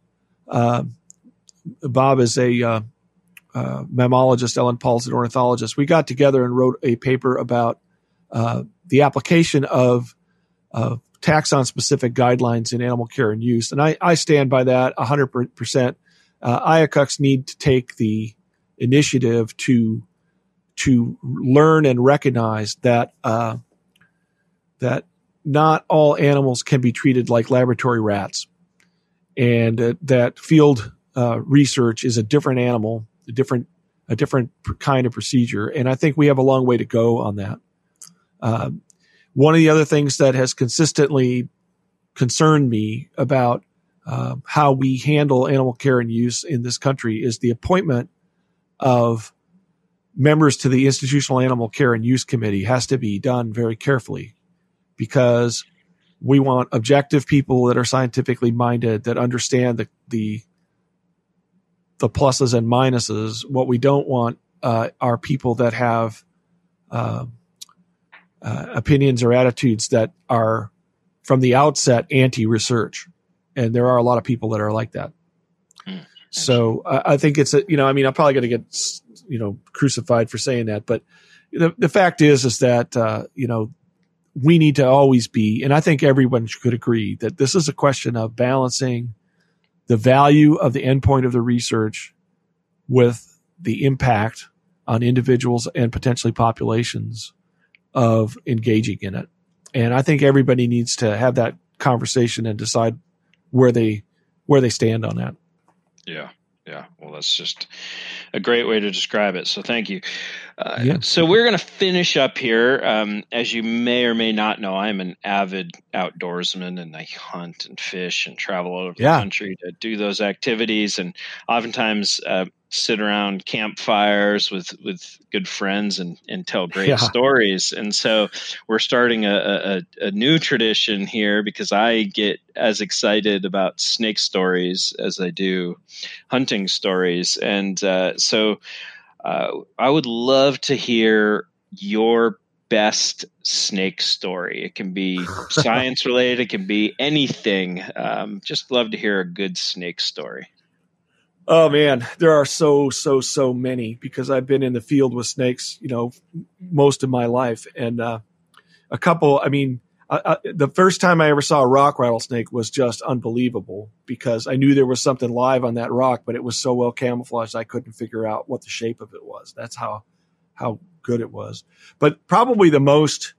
S2: Bob is a mammologist, Ellen Paul's an ornithologist. We got together and wrote a paper about the application of taxon-specific guidelines in animal care and use. And I stand by that 100%. IACUCs need to take the initiative to learn and recognize that that not all animals can be treated like laboratory rats, and that field research is a different animal, a different kind of procedure. And I think we have a long way to go on that. One of the other things that has consistently concerned me about how we handle animal care and use in this country is the appointment of members to the Institutional Animal Care and Use Committee has to be done very carefully, because we want objective people that are scientifically minded, that understand the pluses and minuses. What we don't want are people that have opinions or attitudes that are from the outset anti-research. And there are a lot of people that are like that. So I think it's I'm probably going to get, crucified for saying that. But the fact is that, we need to always be, and I think everyone could agree that this is a question of balancing the value of the endpoint of the research with the impact on individuals and potentially populations of engaging in it. And I think everybody needs to have that conversation and decide where they stand on that.
S1: Yeah. Well, that's just a great way to describe it. So thank you. So we're going to finish up here. As you may or may not know, I'm an avid outdoorsman, and I hunt and fish and travel all over the country to do those activities, and oftentimes sit around campfires with good friends and tell great stories. And so we're starting a new tradition here, because I get as excited about snake stories as I do hunting stories. And so I would love to hear your best snake story. It can be science related. It can be anything. Just love to hear a good snake story.
S2: Oh man, there are so many, because I've been in the field with snakes, most of my life. And a couple, the first time I ever saw a rock rattlesnake was just unbelievable, because I knew there was something live on that rock, but it was so well camouflaged I couldn't figure out what the shape of it was. That's how good it was. But probably the most,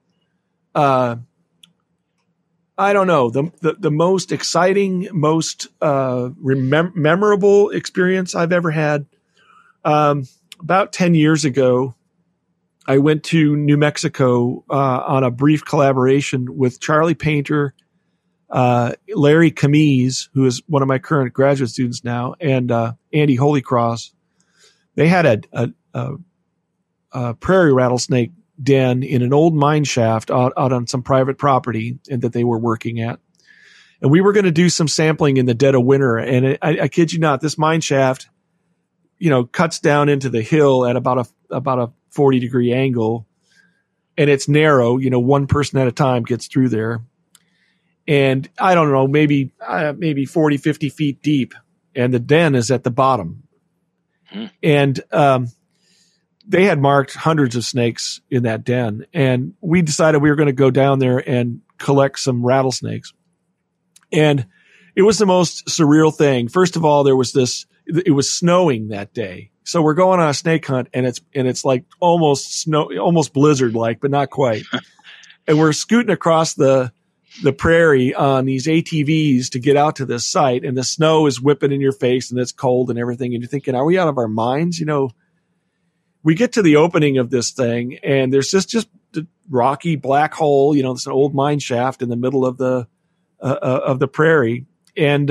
S2: the most exciting, most memorable experience I've ever had. About 10 years ago, I went to New Mexico on a brief collaboration with Charlie Painter, Larry Camise, who is one of my current graduate students now, and Andy Holycross. They had a prairie rattlesnake den in an old mine shaft out on some private property, and that they were working at. And we were going to do some sampling in the dead of winter. And I kid you not, this mine shaft, cuts down into the hill at about a 40-degree angle, and it's narrow. One person at a time gets through there. And I don't know, maybe 40, 50 feet deep. And the den is at the bottom. And, they had marked hundreds of snakes in that den, and we decided we were going to go down there and collect some rattlesnakes. And it was the most surreal thing. First of all, it was snowing that day. So we're going on a snake hunt, and it's like almost blizzard like, but not quite. And we're scooting across the prairie on these ATVs to get out to this site, and the snow is whipping in your face, and it's cold and everything. And you're thinking, are we out of our minds? We get to the opening of this thing, and there's just the rocky black hole. It's an old mine shaft in the middle of the prairie. And,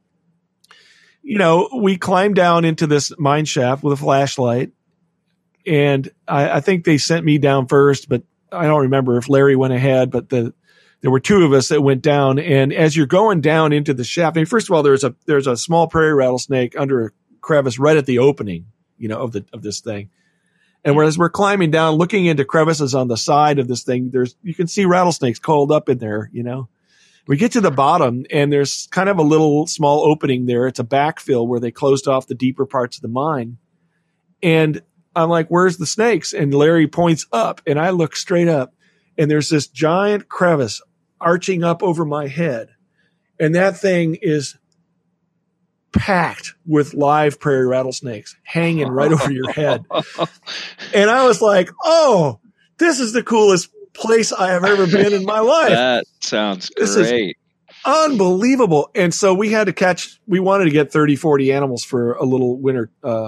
S2: we climb down into this mine shaft with a flashlight, and I think they sent me down first, but I don't remember if Larry went ahead, but there were two of us that went down. And as you're going down into the shaft, first of all, there's a small prairie rattlesnake under a crevice right at the opening, of this thing. And whereas we're climbing down, looking into crevices on the side of this thing, you can see rattlesnakes coiled up in there, We get to the bottom, and there's kind of a little small opening there. It's a backfill where they closed off the deeper parts of the mine. And I'm like, where's the snakes? And Larry points up, and I look straight up, and there's this giant crevice arching up over my head. And that thing is packed with live prairie rattlesnakes hanging right over your head. And I was like, oh, this is the coolest place I have ever been in my life.
S1: That sounds great.
S2: This is unbelievable. And so we wanted to get 30, 40 animals for a little winter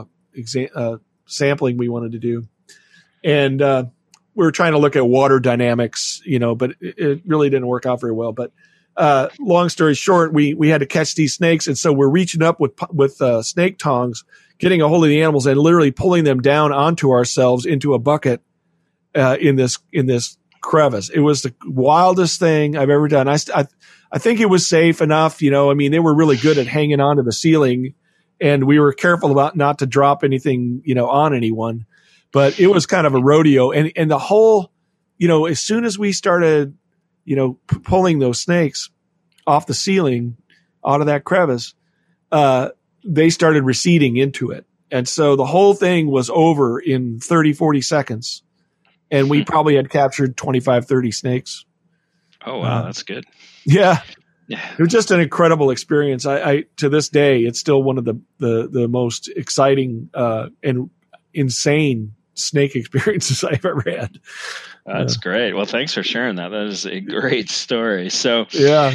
S2: sampling we wanted to do. And we were trying to look at water dynamics, but it really didn't work out very well. But long story short, we had to catch these snakes. And so we're reaching up with snake tongs, getting a hold of the animals and literally pulling them down onto ourselves into a bucket in this crevice. It was the wildest thing I've ever done. I think it was safe enough. They were really good at hanging onto the ceiling, and we were careful about not to drop anything, on anyone. But it was kind of a rodeo, and the whole, as soon as we started, pulling those snakes off the ceiling out of that crevice, they started receding into it. And so the whole thing was over in 30, 40 seconds. And we probably had captured 25, 30 snakes.
S1: Oh, wow. That's good.
S2: Yeah. It was just an incredible experience. I to this day, it's still one of the most exciting and insane snake experiences I've ever had.
S1: That's great. Well, thanks for sharing that. That is a great story. So,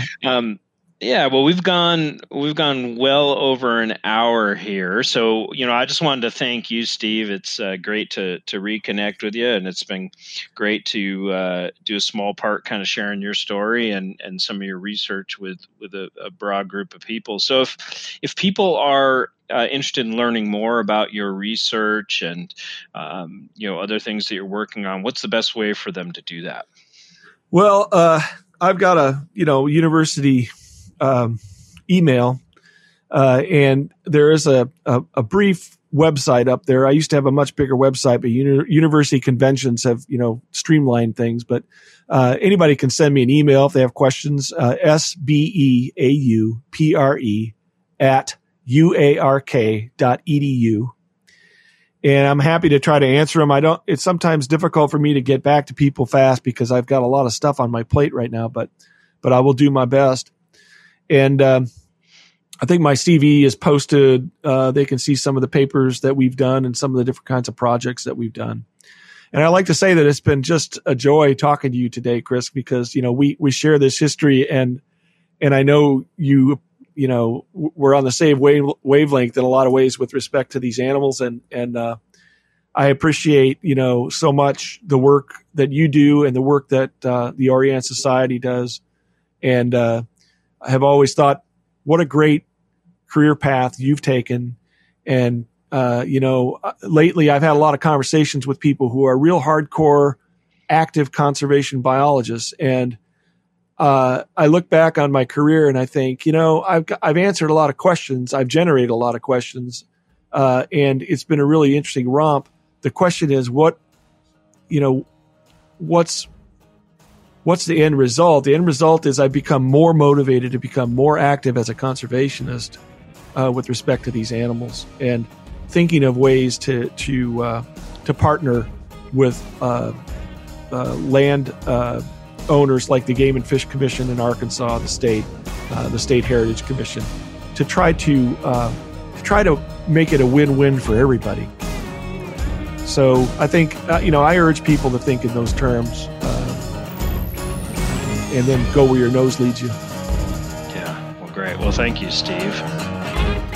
S1: well, we've gone well over an hour here. So, I just wanted to thank you, Steve. It's great to reconnect with you, and it's been great to do a small part kind of sharing your story and some of your research with a broad group of people. So if people are interested in learning more about your research and other things that you're working on, what's the best way for them to do that?
S2: Well, I've got a university email, and there is a brief website up there. I used to have a much bigger website, but university conventions have streamlined things. But anybody can send me an email if they have questions. SBEAUPRE@uark.edu. And I'm happy to try to answer them. It's sometimes difficult for me to get back to people fast because I've got a lot of stuff on my plate right now, but I will do my best. And I think my CV is posted. They can see some of the papers that we've done and some of the different kinds of projects that we've done. And I like to say that it's been just a joy talking to you today, Chris, because, we share this history and I know we're on the same wavelength in a lot of ways with respect to these animals. And I appreciate, so much the work that you do and the work that the Orianne Society does. And I have always thought, what a great career path you've taken. And, lately I've had a lot of conversations with people who are real hardcore, active conservation biologists. And I look back on my career and I think, I've answered a lot of questions. I've generated a lot of questions. And it's been a really interesting romp. The question is what's the end result? The end result is I've become more motivated to become more active as a conservationist with respect to these animals and thinking of ways to partner with land owners like the Game and Fish Commission in Arkansas, the state Heritage Commission, to try to make it a win-win for everybody. So I think I urge people to think in those terms, and then go where your nose leads you.
S1: Yeah, well, great. Well, thank you, Steve.